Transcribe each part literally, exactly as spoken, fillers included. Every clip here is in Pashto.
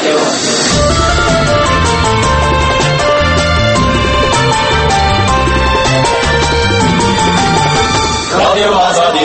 رادیو آزادی.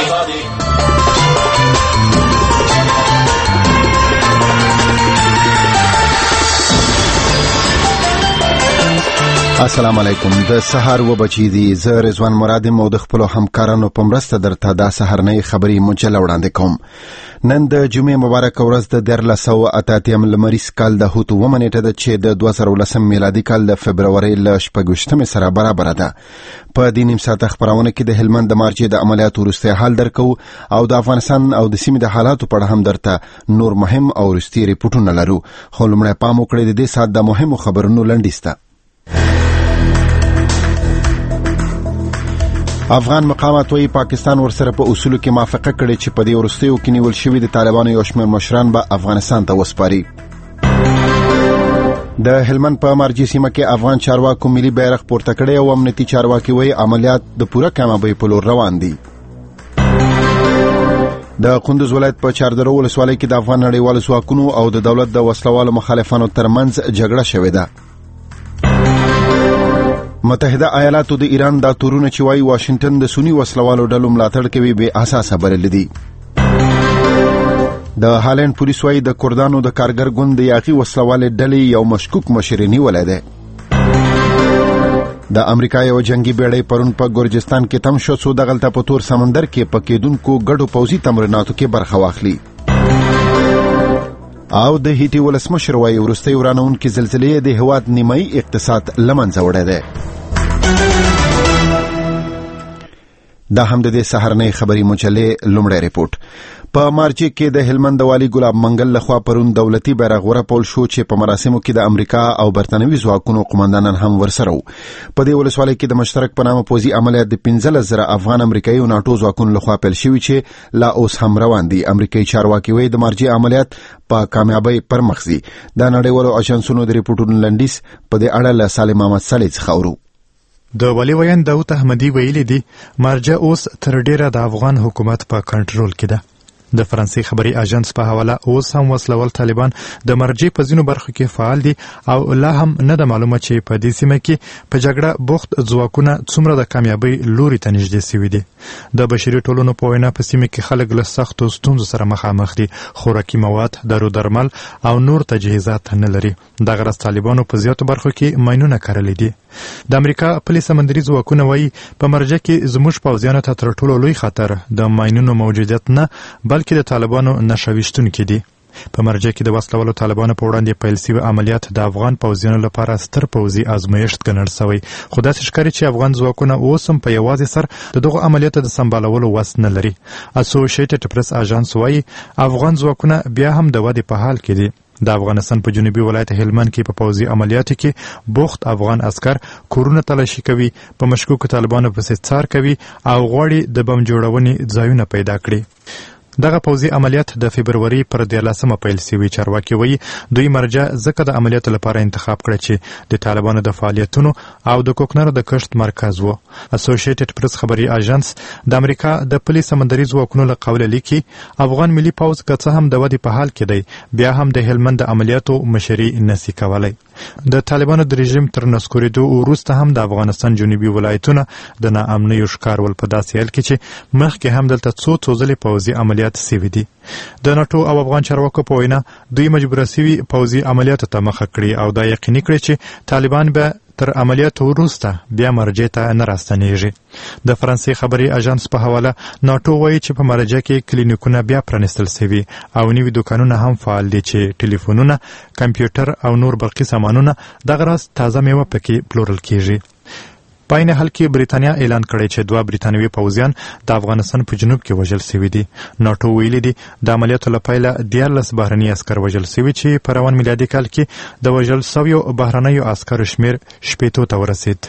السلام علیکم. د سحر و بچی دی زه رضوان مراد مو د خپل همکارانو په مرسته درته د سحرنۍ خبري مجله وړاندې کوم. نن د جمعې مبارک ورځ د دیارلس سوه اته اتیا لمریز کال د هوت اوومه نیټه ده چې د دوه زره ولسم میلادي کال د فبرورۍ له شپږویشتمې سره برابره ده. په دې نیم ساعته خپرونه کې د هلمند د مارچې د عملیاتو وروستی حال درکو او د افغانستان او د سیمې د حالاتو په اړه هم درته نور مهم او وروستي ریپورټونه لرو. خو لومړی پام وکړئ د دې ساعت د مهمو خبرونو لنډیز ته. افغان مقامات وایي پاکستان ورسره په اصولو کې موافقه کړې چې په دې وروستیو کې نیول شوي د طالبانو یو شمېر مشران به افغانستان ته وسپاري. د هلمند په مارجې سیمه کې افغان چارواکو ملي بیرغ پورته کړی او امنیتي چارواکي وایي عملیات د پوره کامیابۍ په لور روان دي. د کندوز ولایت په چاردرو ولسوالۍ کې د افغان نړیوالو ځواکونو او د دولت د وسلوالو مخالفانو ترمنځ جګړه شوې ده. متحده ایالاتو د ایران دا تورونه چې وايي واشنگټن د سنی وسلوالو ډلو ملاتړ کوي بې اساسه بلل دي. د هالند پولیس وايي د کردانو د کارګر ګوند د یاغي وسلوالې ډلې یو مشکوک مشر نیولی دی. د امریکا یو جنگي بیړۍ پرون په ګورجستان کې تم شو څو دغلته په تور سمندر کې په کېدونکو ګډو پوځي تمریناتو کې برخه واخلي. او د هیټي ولسمشر وايي وروستۍ ورانونکې زلزلې د هېواد نیمایي اقتصاد له منځه وړی دی. دا هم د دې سحرنۍ خبري مجلې لومړی ریپورټ. په مارچې کې د هلمند والي ګلاب منګل لخوا پرون دولتي بیرغ ورپول شو چې په مراسمو کې د امریکا او برتانوي ځواکونو قومندانان هم ورسره وو. په دې ولسوالۍ کې د مشترک په نامه پوځي عملیات د پنځلس زره افغان امریکایي او ناټو ځواکونو لخوا پیل شوي چې لا اوس هم روان دي. امریکایي چارواکي وایي د مارچې عملیات په کامیابۍ پر مخ ځي. د نړیوالو اژانسونو د ریپورټونو لنډیز په دې اړه له سالم احمد صالح څخه اورو. د والي ویان داود احمدي ویلي دي مارجه اوس تر ډیره د افغان حکومت په کنټرول کې ده. د فرانسې خبري اژانس په حواله اوس هم وسلوال طالبان د مرجې په ځینو برخو کې فعال دي او لا هم نه ده معلومه چې په دې سیمه کې په جګړه بوخت ځواکونه څومره د کامیابۍ لوري ته نږدې سوي دي. د بشري ټولنو په وینا په سیمه کې خلک له سختو ستونزو سره مخامخ دي. خوراکي مواد، دارو درمل او نور تجهیزات نه لري. دغه راز طالبانو په زیاتو برخو کې ماینونه کرلي دي. د امریکا پولیس سمندري ځواکونه وایي په مرجه کې زموږ پوځیانو ته تر ټولو لوی خطر د ماینونو موجودیت نه بلکې د طالبانو نشه ویشتونکي دي. په مرجه کې د وسلوالو طالبانو په وړاندې پیل شوي عملیات د افغان پوځیانو لپاره ستر پوځي ازمایښت ګڼل شوی. خو داسې ښکاري چې افغان ځواکونه اوس هم په یوازې سر د دغو عملیاتو د سمبالولو وس نه لري. اسوسییټډ پریس اژانس وایي افغان ځواکونه بیا هم د ودې په حال کې دي. د افغانستان په جنوبي ولایت هلمند کې په پوځي عملیاتو کې بوخت افغان عسکر کورونه تلاشي کوي، په مشکوکو طالبانو پسې څار کوي او غواړي د بم جوړونې ځایونه پیدا کړي. دغه پوځي عملیات د فبروري پر دیارلسمه پیل شوي. چارواکي وایي دوی مرجع ځکه د عملیاتو لپاره انتخاب کړی چې د طالبانو د فعالیتونو او د کوکنارو د کښت مرکز و. اسوسییټډ پریس خبري اژانس د امریکا د پولیس سمندري ځواکونو له قوله لیکي افغان ملي پوځ که څه هم د ودې په حال کې دی بیا هم د هلمند د عملیاتو مشري نشي کولی. د طالبانو د رژیم تر نسکورېدو وروسته هم د افغانستان جنوبي ولایتونه د ناامنیو ښکار ول. په داسې حال کې چې مخکې هم دلته څو څو ځلې پوځي عملیات سوي دي. د ناټو او افغان چارواکو په وینا دوی مجبوره سوي پوځي عملیاتو ته مخه کړي او دا یقیني کړي چې طالبان به تر عملیاتو وروسته بیا مرجع ته نه راستنیږي. د فرانسې خبري اژانس په حواله ناټو وایي چې په مرجع کې کلینیکونه بیا پرانیستل شوي او نوي دوکانونه هم فعال دي چې ټلیفونونه، کمپیوټر او نور برقي سامانونه دغه راز تازه میوه پکې پلورل کیږي. په عین حال کې بریتانیا اعلان کړی چې دوه بریتانوي پوځیان د افغانستان په جنوب کې وژل شوي دي. ناټو ویلي دي د عملیاتو له پیله دیارلس بهرني عسکر وژل شوي چې په روان میلادي کال کې د وژل شویو بهرنیو عسکرو شمېر شپېتو ته ورسید.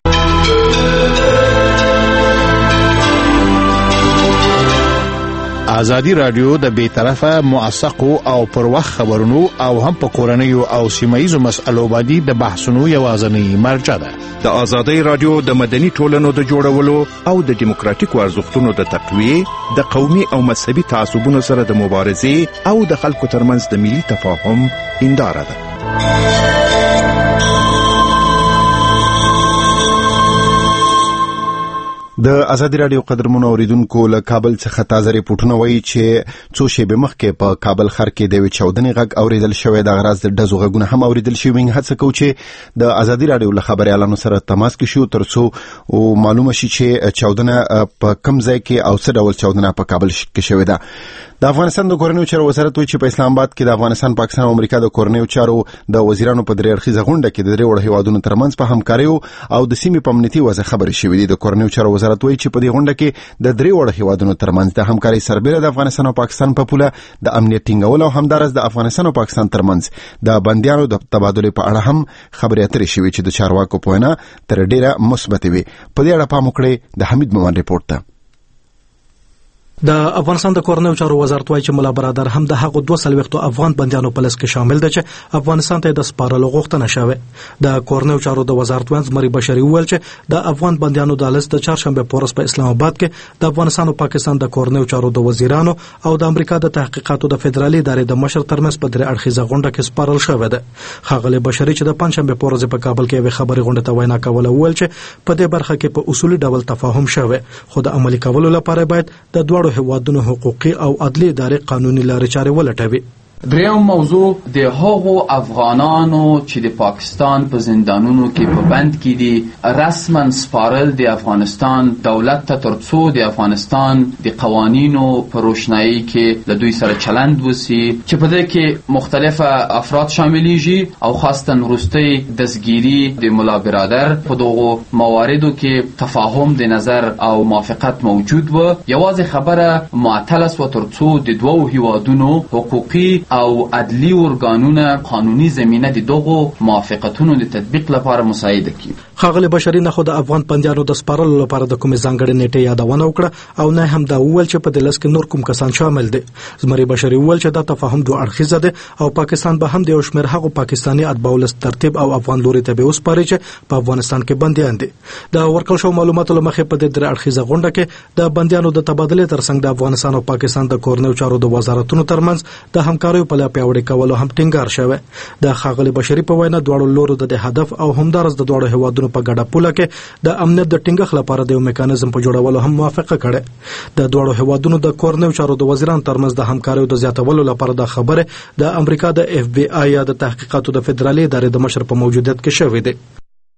ازادي رادیو د بیطرفه موثقو او پر وخت خبرونو او هم په کورنیو او سیمایي مسألو باندې د بحثونو یوازنی مرجع ده. د ازادي رادیو د مدني ټولنو د جوړولو او د دیموکراتیکو ارزښتونو د تقویه، د قومي او مذهبي تعصبونو سره د مبارزې او د خلکو ترمنځ د ملي تفاهم هنداره ده. د ازادي رادیو قدرمنو اوریدونکو له کابل څخه تازه ریپورتونه وایي چې څو شېبې مخکې په کابل ښار کې د یوې چاودنې غږ اوریدل شوی. د غراض د ډزو غږونه هم اوریدل شوي. موږ هڅه کوو چې د ازادي رادیو له خبريالانو سره تماس کې شو ترڅو معلومه شي چې چاودنه په کوم ځای کې او څه ډول چاودنه په کابل کې شوې ده. د افغانستان د کورنیو چارو وزارت وایي چې په اسلام آباد کې د افغانستان، پاکستان او امریکا د کورنیو چارو د وزیرانو په درې اړخیزه غونډه کې د درې وړ هیوادونو ترمنځ په همکارۍ او د سیمې په امنیتي وضع خبرې شوې دي. د کورنیو چارو وزارت وایي چې په دې غونډه کې د درې وړ هیوادونو ترمنځ د همکارۍ سربېره د افغانستان او پاکستان په پوله د امنیت ټینګول او همدارس د افغانستان او پاکستان ترمنځ د بندیانو د تبادلې په اړه هم خبرې اترې شوې چې د چارواکو په وینا تر ډیره مثبت وي. په دې اړه پام وکړئ د حمید مومن ریپورت ته. د افغانستان د کورنیو چارو وزارت وايي چې ملا برادر هم د هغو دوه سلويختو افغان بنديانو په لست کې شامل دي چې افغانستان ته د سپارلو غوښتنه شوه. د کورنیو چارو د وزارت وانز مری بشری ویل چې د افغان بنديانو د لست د چهارشنبه پورس په اسلام آباد کې د افغانستان او پاکستان د کورنیو چارو د وزیرانو او د امریکا د تحقیقاتو د فدرالي ادارې د مشر ترمنځ په درې اړخیزه غونډه کې سپارل شوې ده. خاغلی بشری چې د پنځشنبه پورس په کابل کې یو خبري غونډه ته وینا کوله ویل چې په دې برخه کې په اصولي ډول تفاهم شوه، خو د عملي کولو لپاره باید د دوړو هیوادونو حقوقي او عدلي ادارې قانوني لارې چارې ولټوي. دریم موضوع د هغو افغانانو چې د پاکستان په زندانونو کې په بند کې دي رسما سپارل د افغانستان دولت ته ترڅو د افغانستان د قوانینو په روشنايي کې له دوی سره چلند وسی چې په دې کې مختلفه افراد شاملېږي او خاصتا وروستي دستګيري د مولا برادر په دغو مواردو کې تفاهم د نظر او موافقت موجود و. یوازې خبره معطله سو ترڅو د دوو هیوادونو حقوقي او عدلی ارګانونه قانوني زمينه د دغو موافقتونو د تطبیق لپاره مساعده کړي. خاغلی بشری نه خو د افغان بنديانو د سپارلو لپاره د کومې ځانګړې نیټه یادونه وکړه او نه هم دا وویل چې په دې لس کې نور کوم کسان شامل دي. زمری بشری وویل چې دا تفاهم دوه اړخیزه ده او پاکستان به هم د یو شمېر هغو پاکستاني اتباعو ترتیب او افغان لوري ته به وسپاري چې په افغانستان کې بنديان دي. د ورکړل شو معلوماتو لمخې په دې درې اړخیزه غونډه کې د بنديانو د تبادلې ترڅنګ د افغانستان او پاکستان د کورنیو چارو د وزارتونو ترمنځ د همکارۍ په لاره پیاوړی کولو هم ټینګار شوه. د خاغلی بشری په وینا دوړو لورو د هدف او همدارس د دوړو هیوادونو په ګډه پوله کې د امنیت د ټینګښت لپاره د یو میکانیزم په جوړولو هم موافقه کړه. د دوړو هیوادونو د کورنیو چارو د وزیرانو ترمنځ د همکارۍ د زیاتولو لپاره د خبره د امریکا د اف بی آی یا د تحقیقاتو د فدرالي ادارې د مشر په موجودیت کې شوې ده.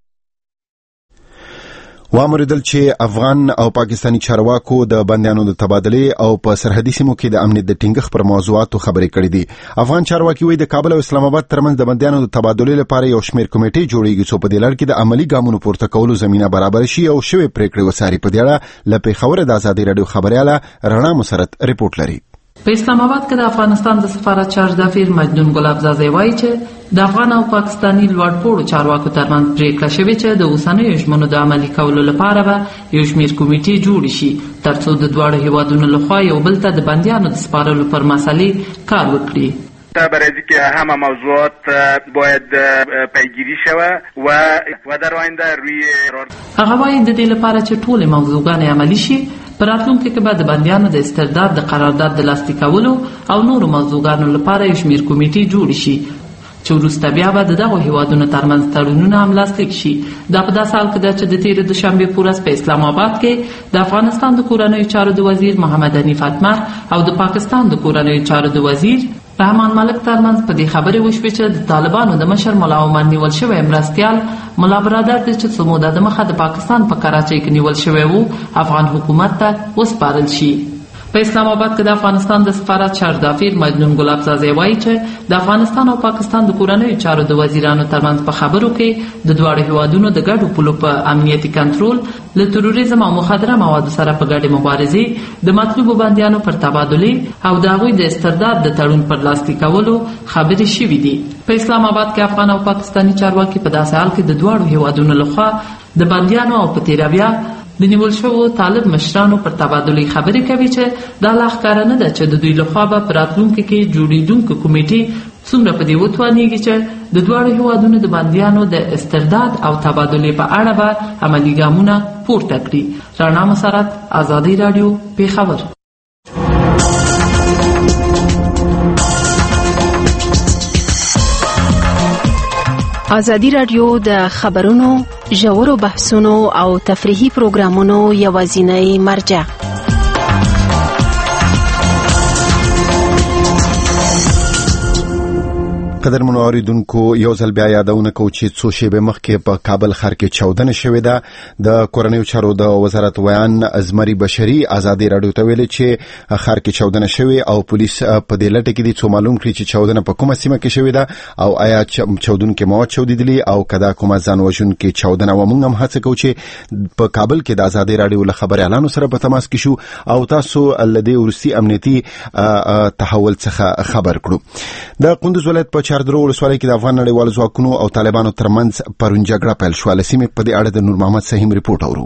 وامریدل چې افغان او پاکستانی چارواکو د بندیانو د تبادلې او په سرحدي سیمو کې د امنیت د ټینګښت پر موضوعاتو خبرې کړې دي. افغان چارواکي وایي د کابل او اسلام آباد ترمنځ د بندیانو د تبادلې لپاره یو شمېر کمیټې جوړیږي چې په دې لړ کې د عملی ګامونو پورته کولو زمينه برابر شي او شوی پریکړې وساري. په دې اړه له پیښور د ازادي رادیو خبرياله رڼا مسرت ریپورت لري. په اسلام آباد کې د افغانستان د سفارت چارج دافیر مجنون ګل ابزازي وایي چې د افغان او پاکستاني لوړپوړو چارواکو ترمنځ پریکړه شوې چې د اوسنیو ژمنو د عملي کولو لپاره به یو شمېر کمیټې جوړ شي ترڅو د دواړو هیوادونو لخوا یو بل ته د بندیانو د سپارلو پر مسلې کار وکړي. برای که همه موضوعات باید پیگیری شود و و در آینده روی هغه وایي د دې لپاره چې ټول موضوعګانې عملي شي په راتلونکي کې به د بندیانو د استرداد د قرارداد د لاسلیک کولو او نورو موضوعګانو لپاره یو شمېر کمیټې جوړ شي چې وروسته بیا به د دغو هیوادونو ترمنځ تړونونه هم لاسلیک شي. دا په داسې حال کې ده چې د تېرې دوشنبې په ورځ په اسلام آباد کې د افغانستان د کورنیو چارو د وزیر محمد حنیف اتمر او د پاکستان د کورنیو چارو د وزیر رحمان ملک ترمنځ په دې خبرې وشوې چې د طالبانو د مشر ملا عمر نیول شوی مرستیال ملا برادر د چې څو موده د مخه د پاکستان په کراچۍ کې نیول شوی وو افغان حکومت ته وسپارل شي. په اسلام آباد کې د افغانستان د سفارت چارج دافیر مجنون ګل ابزازي وایي چې د افغانستان او پاکستان د کورنیو چارو د وزیرانو ترمنځ په خبرو کې د دواړو هیوادونو د ګډو پولو په امنیتي کنټرول له تروریزم او مخدره موادو سره په ګډه مبارزې د مطلوبو بندیانو پر تبادلې او د هغوی د استرداد د تړون پر لاسلیک کولو خبرې شوې دي. په اسلام آباد کې افغان او پاکستاني چارواکي په داسې حال کې د دواړو هیوادونو لخوا د بندیانو او په تیرویا د نیول شوو طالب مشرانو پر تبادلې خبرې کوي چې دا لا ښکاره نه ده چې د دوی لخوا به په راتلونکي کې جوړېدونکې کمیټې څومره په دې وتوانېږي چې د دواړو هیوادونو د بندیانو د استرداد او تبادلې په اړه به عملي ګامونه پورته کړي. رڼا مسرت، ازادي راډیو، پیښور. ازادي راډیو د خبرونو ژورو بحثونو او تفریحي پروګرامونو یوازینی مرجع قدر منو اوریدونکو یو ځل بیا یادونه کوم چې څو شیبې مخکې په کابل ښار کې چاودنه شوې ده د کورنیو چارو د وزارت ویان ازمري بشري ازادي راډیو ته ویل چې ښار کې چاودنه شوې او پولیس په دې لټه کې دي څو معلوم کړي چې چاودنه په کومه سیمه کې شوې ده او آیا چاودونکو مواد چاودیدلي او کدا کومه ځان وژونکې چاودنه و موږ هم هڅه کوو چې په کابل کې د ازادي راډیو له خبر اعلان سره په تماس کې شو او تاسو لدی ورسي امنیتي تحول څخه خبر کړو د قندوز ولایت په چاردرو ولسوالۍ کې د افغان نړیوالو ځواکونو او طالبانو ترمنځ پرون جګړه پیل شوه. لسیمې په دې اړه د نور محمد سهیم ریپورت اورو.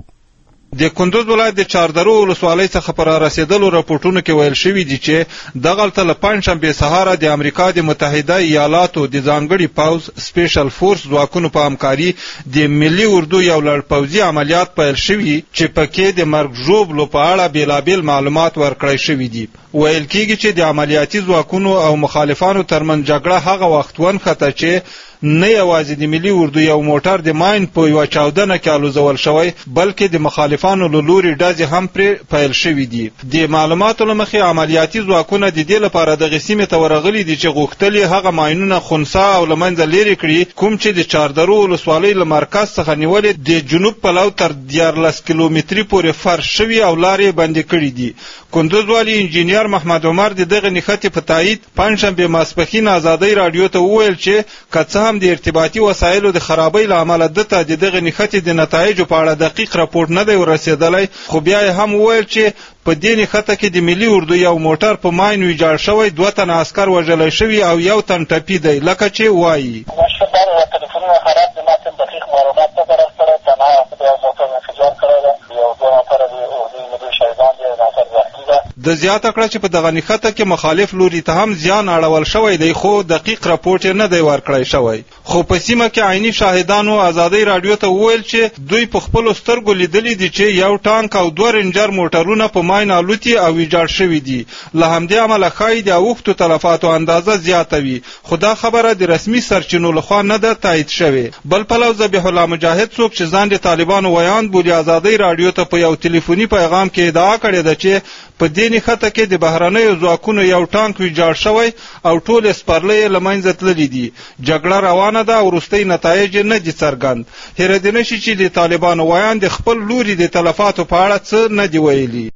د کندوز ولایت د چاردرو ولسوالۍ څخه پر رسیدلو راپورټونو کې ویل شوی دی چې دغلته له پنځشنبه سهار د امریکا د متحده ایالاتو د ځانګړي پوز سپیشل فورس ځواکونو په همکاري د ملي اردو یو لړ پوزي عملیات پیل شوی چې پکې د مرګ ژوبلو په اړه بیلابیل معلومات ورکړی شوی دي. ویل کېږي چې د عملیاتي ځواکونو او مخالفانو ترمنځ جګړه هغه وخت ونښته چې نه یوازې د ملي اردو یو موټر د ماین په یو چاودنه کې الوزول شوی بلکې د مخالفانو له لوري ډزې هم پرې پیل شوې دي. د معلوماتو له مخې عملیاتي ځواکونه د دې لپاره دغه سیمې ته ورغلي دي چې غوښتل هغه ماینونه خنثی او له منځه لرې کړي کوم چې د چاردرو ولسوالۍ له مرکز څخه نیولې د جنوب په لور تر دیارلس کیلومتري پورې فرش شوي او لارې بندې کړي دي. کندوز والی انجینیر محمد عمر د دغه نښتې په تایید پنځشنبه ماسپښین ازادي راډیو ته وویل چې که څه هم د ارتباطي وسایلو د خرابۍ له امله دته د دغه نښتې د نتایجو په اړه دقیق راپورټ نه دی ورسېدلی خو بیا یې هم وویل چې په دې نښته کې د ملي اردو یو موټر په ماین ویجاړ شوی دوه تنه عسکر وژلی شوي او یو تن ټپي دی لکه چې وایي تلیفونونه خراب دي ما ته دقیق معلومات نه درسته تنها یو موټر انفجار کړی دی یو دوه نفره د اردو ملي شهیدان دي ناصر زخمي ده. د زیاته کړه چې په دغه نښته کې مخالف لوري ته هم زیان اړول شوی دی خو دقیق راپورټ نه دی ورکړی شوی. خو په سیمه کې عیني شاهدانو ازادي راډیو ته وویل چې دوی په خپلو سترګو لیدلي دي چې یو ټانک او دوه رینجر موټرونه په ماین الوتي او ویجاړ شوي دي. له همدې امله ښایي د اوښتو تلفاتو اندازه زیاته وي خو دا خبره د رسمي سرچینو لخوا نه ده تایید شوې. بل پلو ذبیح الله مجاهد څوک چې ځان د طالبانو ویاند بولي ازادي راډیو ته په یو ټلیفوني پیغام کې ادعا کړې ده چې په دې نښته کې د بهرنیو ځواکونو یو ټانک ویجاړ شوی او ټول سپرلۍ له منځه تللي دي. جګړه روانه ده او وروستۍ نتایج نه دي څرګند. هېرېدی نه شي چې د طالبانو ویاند د خپل لوري د تلفاتو په اړه څه نه دي ویلي.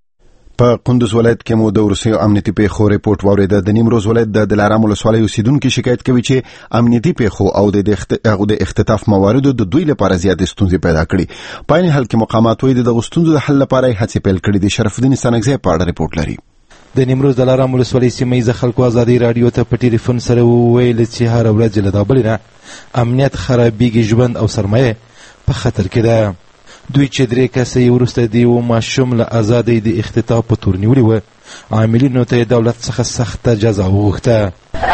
په قندوز ولایت کې مو د ورسي امنیتي پیښو ریپورت واورید. د نیمروز ولایت د دلارام ولسوالۍ اوسیدونکو شکایت کوي چې امنیتي پیښو او د اختطاف مواردو د دوی لپاره زیات ستونزې پیدا کړي. په عین حال کې مقامات وایي د غوښتنو د حل لپاره هڅې پیل کړي دي. شرف الدین سنگزی په اړه ریپورت لري. د نیمروز دلارام ولسوالۍ سیمه خلکو ازادي راډیو ته په ټلیفون سره وویل چې هر ورځ له دا بل نه امنیت خرابېږي ژوند او سرمایه په خطر کې ده. دوی چې درې کسه یې وروسته د یو ماشوم له ازادۍ د اختطاف په تور نیولي وه عاملینو ته یې دولت څخه سخته جزا وغوښته.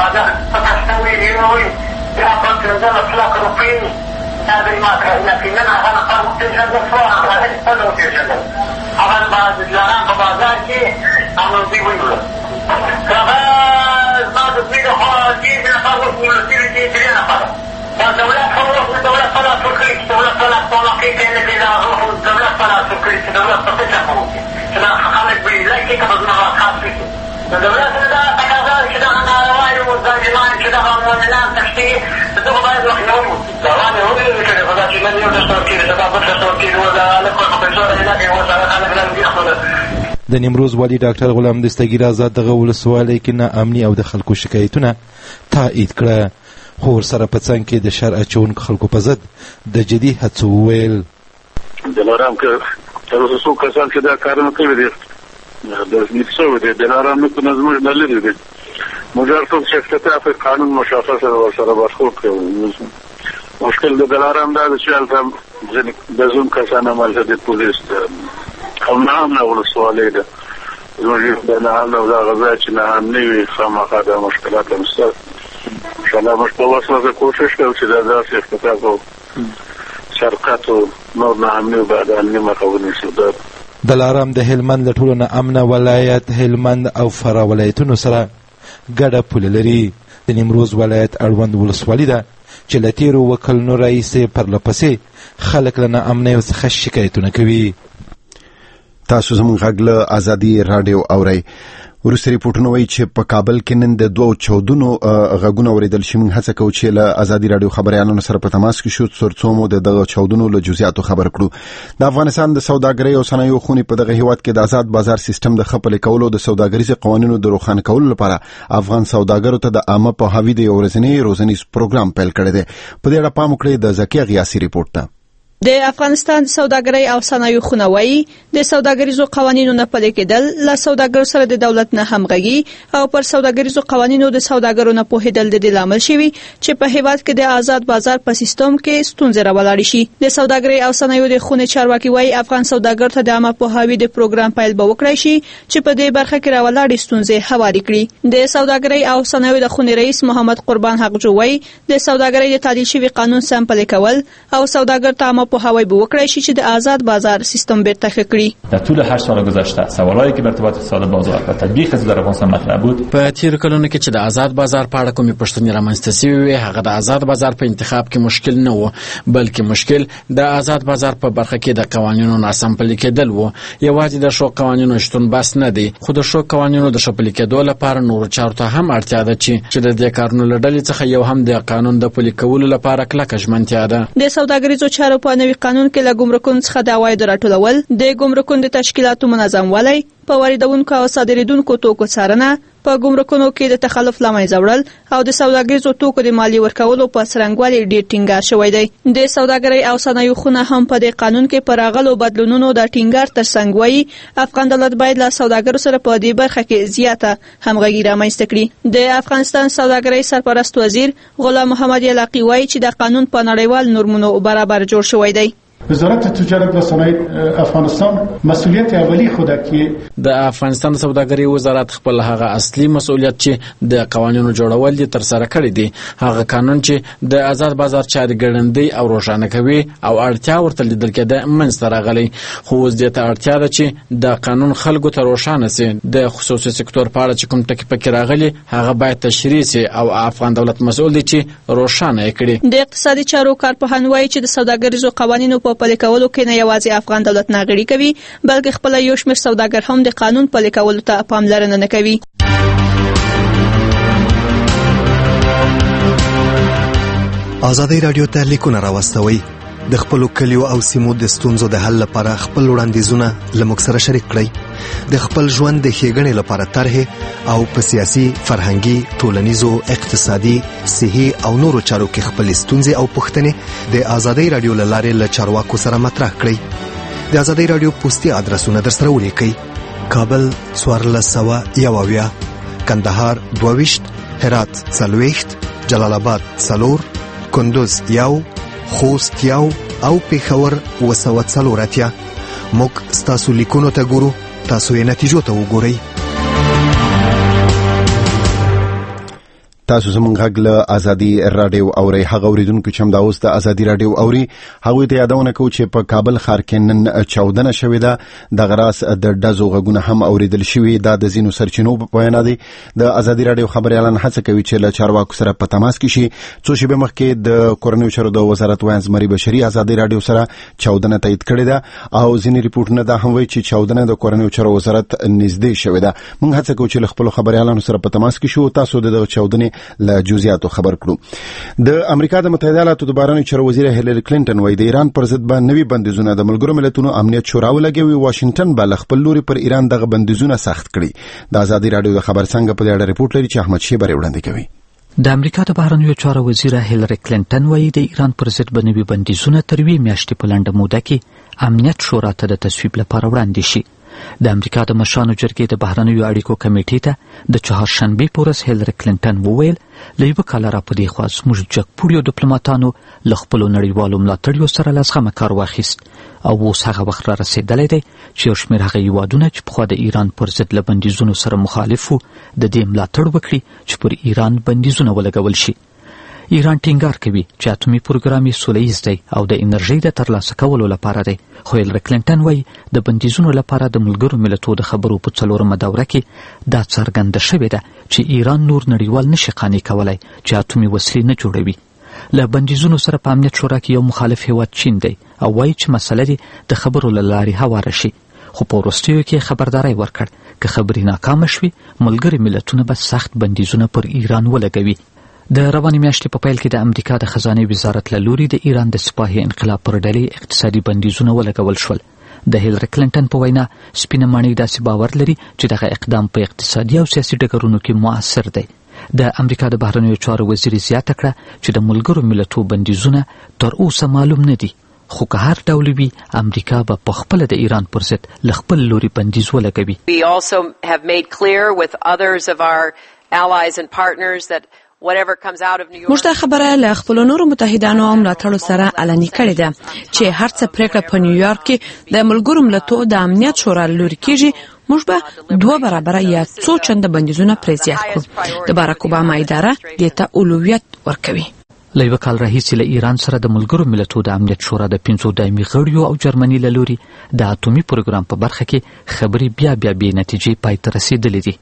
دا دولت خلق دولت خلاص وکړي چې دولت خلاص طلاقې ته نه دی دا دولت خلاص وکړي چې دولت په څه چا وکړي چې دا خلک به لکه کله زما خاص وي د دولت دا تقاضا چې دا ناروا او ظالمان چې دا مؤمنان تشتي دغه باید مخنیوي دا باندې وایي چې دا چې من یو څه کوي دا په څه کوي ولا له کومه په څه نه کوي ولا خلک نه دي خو د نیمروز والی ډاکټر غلام دستګیر آزاد دغه ولسوالۍ کې نه امني او د خلکو شکایتونه تایید کړه خو ورسره په څنګ کې د شرع اچونکو خلکو په ضد د جدي هڅو وویل. دلارام کې تر اوسه څو کسان چې دا کارونه کوي دي د نفسو دي دلارام نه کوم زموږ نه لري دي مجرد څه اختطاف قانون مشخص ورسره برخورد کوي. مشکل د دلارام دا چې البته د زوم کسان عمل د پولیس او نه هم ولسوالۍ ده زموږ د نه هم دا غزا چې نه هم نه وي خامخا د مشکلات مستر انشاءالله موږ په وسه کوشش کوو چې دا داسې اختطاف او سرقت او نور ناامني بعد امني مخه ونیسو. دلارام د هلمند له ټولو نه امنه ولایت هلمند او فراه ولایتونو سره ګډه پوله لري. د نیمروز ولایت اړوند ولسوالي ده چې له تیرو اووه کلونو راهیسې پرلهپسې خلک له ناامنیو څخه شکایتونه کوي. تاسو زموږ غږ له ازادي راډیو اورئ. وروسته ریپورټونه وایي چې په کابل کې نن د دوو چاودنو غږونه اورېدل شوي. موږ هڅه کوو چې له ازادي راډیو خبریالانو سره په تماس کې شو تر څو مو د دغه چاودنو له جزئیاتو خبر کړو. د افغانستان د سوداګرۍ او صنایعو خونې په دغه هیواد کې د آزاد بازار سیستم د ښه پلي کولو د سوداګریزو قوانینو د روښانه کولو لپاره افغان سوداګرو ته د عامه پوهاوي د یو ورځني روزنیز پروګرام پیل کړی دی. په دې اړه پام وکړئ د زکیه غیاسي ریپورت ته. د افغانستان سوداګرۍ او صنایعو خونه وایي د سوداګریزو قوانینو نه پلي کېدل له سوداګرو سره د دولت نه همغږي او پر سوداګریزو قوانینو د سوداګرو نه پوهېدل د دې لامل شوي چې په هیواد کې د آزاد بازار په سیستم کې ستونزې راولاړې شي. د سوداګرۍ او صنایعو د خونې چارواکي وایي افغان سوداګر ته د عامه پوهاوي د پروګرام پیل به وکړای شي چې په دې برخه کې راولاړې ستونزې هوارې کړي. د سوداګرۍ او صنایعو د خونې رئیس محمد قربان حقجو وایي د سوداګرۍ د تعدیل شوي قانون سم پلي کول او سوداګر ته پوهاوی به وکړای شي چې د آزاد بازار سیستم بیرته ښه کړي. در طول هشت سال گذشته سوالایی که به ارتباط اقتصاد بازار و تطبیق در افغانستان مطرح بود په تیر کلونو کې چې د آزاد بازار په اړه کومې پوښتنې رامنځته شوې وې هغه د آزاد بازار په انتخاب کې مشکل نه و بلکې مشکل د آزاد بازار په برخه کې د قوانینو ناسم پلي کېدل و. یوازې د ښو قوانینو شتون بس نه دی خو د ښو قوانینو د ښه پلي کېدو لپاره نورو چارو ته هم اړتیا ده چې چې د دې کارونو له ډلې څخه یو هم د قانون د پلي کولو لپاره کلکه ژمنتیا ده. د سوداګریزو چارو په نوي قانون کې له ګمرکونو څخه د عوایدو راټولول، د ګمرکونو د تشکیلاتو منظم والی، په واردونکو او صادرېدونکو توکو څارنه، په ګمرکونو کې د تخلف له منځه وړل او د سوداګریزو توکو د مالیې ورکولو په څرنګوالي ډېر ټینګار شوی دی. د سوداګرۍ او صنایعو خونه هم په دې قانون کې پر راغلو بدلونونو د ټینګار ترڅنګ وایي افغان دولت باید له سوداګرو سره په دې برخه کې زیاته همغږي رامنځته کړي. د افغانستان سوداګرۍ سرپرست وزیر غلام محمد یلاقي وایي چې د قانون په نړیوال نورمونو برابر جوړ شوی دی. وزارت تجارت و صنایع افغانستان مسئولیت اولی خوده که د افغانستان سوداګرۍ وزارت خپل هغه اصلي مسئولیت چې د قوانینو جوړول دي تر سره کړی دي، هغه قانون چې د آزاد بازار چارې ګړندۍ او روښانه کوي او اړتیا ورته لیدل کېده منځته راغلی. خو اوس دې ته اړتیا ده چې د قانون خلکو ته روښانه سي. د خصوصي سکتور په اړه چې کوم ټکي پکې راغلي هغه باید تشریح سي او افغان دولت مسؤل دی چې روښانه یې کړي. د اقتصادي چارو کارپوهان وایي چې د سوداګریزو قوانینو په پلي کولو کې نه یوازې افغان دولت ناغړي کوي بلکې خپل یو شمېر سوداګر هم د قانون پلي کولو ته پاملرنه نه کوي. ازادي راډیو ته لیکونه راوستوي، د خپل کلیو او سیمو د ستونزو د حل لپاره خپل وړاندیزونه لموږ سره شریک کړئ. د خپل ژوند د ښېګڼې لپاره طرحې او په سیاسي، فرهنګي، ټولنیزو، اقتصادي، صحي او نورو چارو کې خپل ستونزې او پوښتنې د ازادي راډیو له لارې له چارواکو سره مطرح کړئ. د ازادي راډیو پوسټي ادرسونه درسره ولیکئ: کابل څوارلس سوه یو اویا، کندهار دوه ویشت، هرات څلوېښت، جلال آباد څلور، کندوز یو، خوست یو او پېښور اوه سوه څلور اتیا. موږ ستاسو لیکونو ته ګورو، تاسو یې نتیجو ته وګورئ. تاسو زموږ غږ له ازادي راډیو اورئ. هغه اوریدونکو چې همدا اوس د ازادي راډیو اوري هغوی ته یادونه کوو چې په کابل ښار کې نن چاودنه شوې ده. دغه راز د ډزو غږونه هم اوریدل شوي. دا د ځینو سرچینو په وینا دی. د ازادي راډیو خبریالان هڅه کوي چې له چارواکو سره په تماس کې شي. څو شېبې مخکې د کورنیو چارو د وزارت وایي زمري بشري ازادي راډیو سره چاودنه تایید کړې ده او ځینې ریپورټونه دا هم وایي چې چاودنه د کورنیو چارو وزارت نږدې شوې ده. موږ هڅه کوو چې له خپلو خبریالانو سره په تماس کې شو، تاسو د دغه چاودنې له جزئیاتو خبر کړو. د امریکا د متحده ایالاتو د بهرنیو چارو وزیر هیلری کلینټن وایي د ایران پر ضد به نوي بندیزونه د ملګرو ملتونو امنیت شورا ولګوي. واشنگټن به له خپل لوري پر ایران دغه بندیزونه سخت کړي. د ازادي راډیو د خبر څنګه په دې اړه ریپورت لري چې احمد شیبر وړاندې کوي. د امریکا د بهرنیو چارو وزیر هیلری کلینټن وایي د ایران پر ضد به نوي بندیزونه تر یوې میاشتې په لنډه موده کې امنیت شورا ته د تصویب لپاره وړاندې شي. د امریکا د مشرانو جرګې د بهرنیو اړیکو کمیټې ته د چهارشنبې په ورځ هیلری کلینټن وویل له یوه کاله را په دې خوا زموږ جګپوړیو ډیپلوماتانو له خپلو نړیوالو ملاتړیو سره له زغمه کار واخیست او اوس هغه وخت را رسېدلی دی چې یو شمېر هغه هیوادونه چې پخوا د ایران پر ضد له بندیزونو سره مخالف وو د دې ملاتړ وکړي چې پر ایران بندیزونه ولګول شي. ایران ټینګار کوي چې اتومي پروګرام یې سوله ییز دی او د انرژۍ د ترلاسه کولو لپاره دی. خو هیلری کلینټن وایي د بندیزونو لپاره د ملګرو ملتونو د خبرو په څلورمه دوره کې دا څرګنده شوې ده چې ایران نور نړیوال نشي قانع کولی چې اتومي وسلې نه جوړوي. له بندیزونو سره په امنیت شورا کې یو مخالف هیواد چین دی او وایي چې مسله دې د خبرو له لارې هواره شي، خو په وروستیو کې خبرداری ورکړ که خبرې ناکامه شوي ملګري ملتونه به سخت بندیزونه پر ایران ولګوي. د روانې میاشتې په پیل کې د امریکا د خزانې وزارت له لوري د ایران د سپاهي انقلاب پر ډلې اقتصادي بندیزونه ولګول شول. د هیلری کلینټن په وینا سپینه ماڼۍ داسې باور لري چې دغه اقدام په اقتصادي او سیاسي ډګرونو کې مؤثر دی. د امریکا د بهرنیو چارو وزیر زیاته کړه چې د ملګرو ملتونو بندیزونه تر اوسه معلوم نه دي، خو که هر ډول وي امریکا به په خپله د ایران پر ضد له خپل لوري بندیز ولګوي. We also have made clear with others of our allies and partners that موږ دا خبره له خپلو نورو متحدانو او ملاتړو سره علني کړې ده چې هر څه پریکړه په نیویارک کې د ملګرو ملتونو د امنیت شورا لوري کېږي، موږ به دوه برابره یا څو چنده بندیزونه پرې زیات کړو. د باراک اوباما اداره دې ته اولویت ورکوي. له یوه کال راهیسې له ایران سره د ملګرو ملتونو د امنیت شورا د پنځو دایمي غړیو او جرمني له لوري د اټومي پروګرام په برخه کې خبرې بیا بیا بې نتیجې پای ته رسېدلې دي.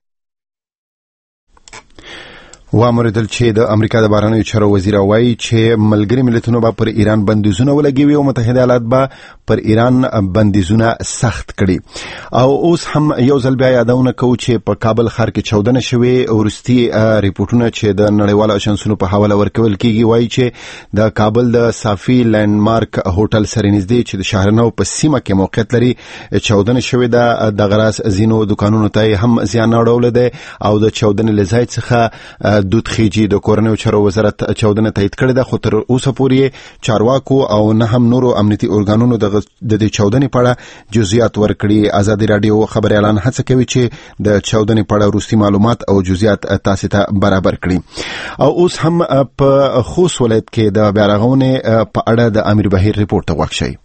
وامردل چې د امریکا د بهرنیو چارو وزیر وایي چې ملګري ملتونه به پر ایران بندیزونه ولګوي او متحده ایالات به پر ایران بندیزونه سخت کړي. او اوس هم یو ځل بیا یادونه کوو چې په کابل ښار کې چاودنه شوې. وروستي ریپورتونه چې د نړیوالو اژانسونو په حواله ورکول کیږي وایي چې د کابل د صافي لینډمارک هوټل سره نږدې چې د شهرنو په سیمه کې موقعیت لري چاودنه شوې ده. د غراس زینو دکانونو ته هم زیان اړولی دی او د چاودنې له ځای څخه دود خيجي د کورنیو چارو وزارت چاودنه تایید کړې ده، خو تر اوسه پورې چارواکو او نه هم نورو امنیتي ارګانونو د دې چاودنې په اړه جزئیات ورکړي. ازادي رادیو خبر اعلان هڅه کوي چې د چاودنې په اړه وروستي معلومات او جزئیات تاسو ته برابر کړي. او اوس هم په خوست ولایت کې د بیارغونې په اړه د امیر بهیر ریپورت ته وښیي.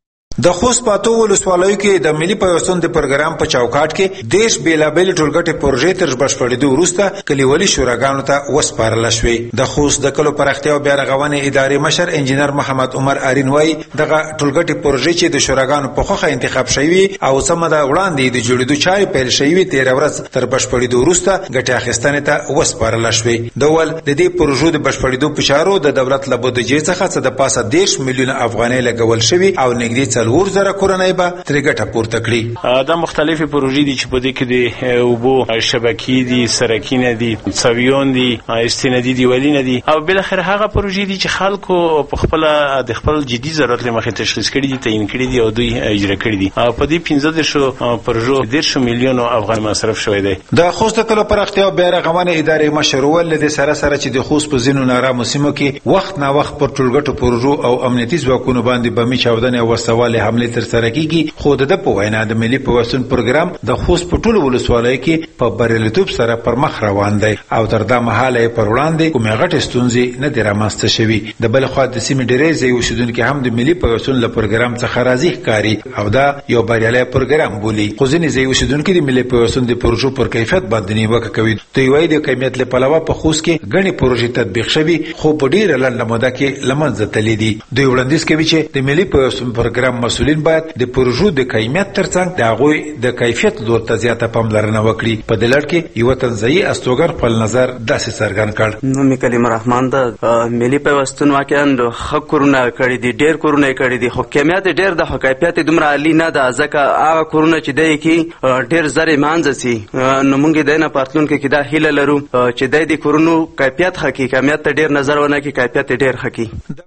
د خوست پاتو ولسوالیو کې د ملي پیوستون د پروګرام په چوکاټ کې دیش بیلابل ټولګټي پروژې تر بشپړېدو وروسته کلیوالي شوراګانو ته وسپارل شوې. د خوست د کلو پراختیا او بیارغونې ادارې مشر انجینر محمد عمر ارین وای دغه ټولګټي پروژې چې د شوراګانو په خوخه انتخاب شوی او سم د وړاندې د جوړېدو چارې پیل شوی تیر ورځ تر بشپړېدو وروسته ګټه اخیستنې ته وسپارل شوې. د ول د دې پروژو د بشپړېدو په چارو د دولت له بودیجې څخه د پاسه دیش میلیون افغانۍ لګول شوی او نږدې څلور زره کورنۍ به ترې ګټه پورته کړي. دا مختلفې پروژې دي چې په دې کې د اوبو شبکې دي، سرکونه دي، څویون دي، استنادي دیوالونه دي او بل اخر هغه پروژې دي چې خلکو په خپل د خپل جدي ضرورت لمخې تشخیص کړي دي، تعیین کړي دي او دوی اجرا کړي دي. په دې پنځه دېرشو پروژو دېرشو میلیون افغان مصرف شوی دی. د خوست کلو پراختیا او بیارغونې ادارې مشر ول د سره سره چې د خوست په ځینو نارامو سیمو کې وخت نا وخت پر ټولګټو پروژو او امنیتي ځواکونو باندې بمي چاودنې او وسوالې حمله تر سره کیږي، خو د په وینا د ملي پیوستون پروګرام د خوست په ټولو ولسوالیو کې په بریالیتوب سره پر مخ روان دی او تر دا مهاله پر وړاندې کومه غټه ستونزې نه دي رامنځته شوې. د بل خوا د سیمې ډېرې ځای اوسیدونکو هم د ملي پیوستون له پروګرام څخه راضي ښکاري او دا یو بریالی پروګرام بولي. خو ځینې ځای اوسیدونکو د ملي پیوستون د پروژو پر کیفیت باندې نیوکه کوي. دوی وایي د کمیت له پلوه په خوست کې غني پروژې تطبیق شوي خو په ډېره لنډه موده کې لمنځه تللي دي. دوی وړاندیز کوي چې د ملي پیوستون پروګرام مسؤلین باید د پروژو د کیمیت ترڅنګ د هغوی د کیفیت لور ته زیاته پاملرنه وکړي. په دې لړ کې یو تنځایي استوګر خپل نظر داسې څرګند کړ. نو می کلیم رحمان د ملي پیوستون واقعا د حق کورونه کړي دي، ډېر کورونه کړي دي، خو کیمیت ډېر د کیفیت دومره عالی نه ده ځکه هغه کورونه چې دی کې ډېر زره مانځ سي. نو موږ د نه پاتلون کې دا هیله لرو چې د دې کورونو کیفیت حقیقت کیمیت ته ډېر نظر ونه کې کیفیت ډېر حقیقت.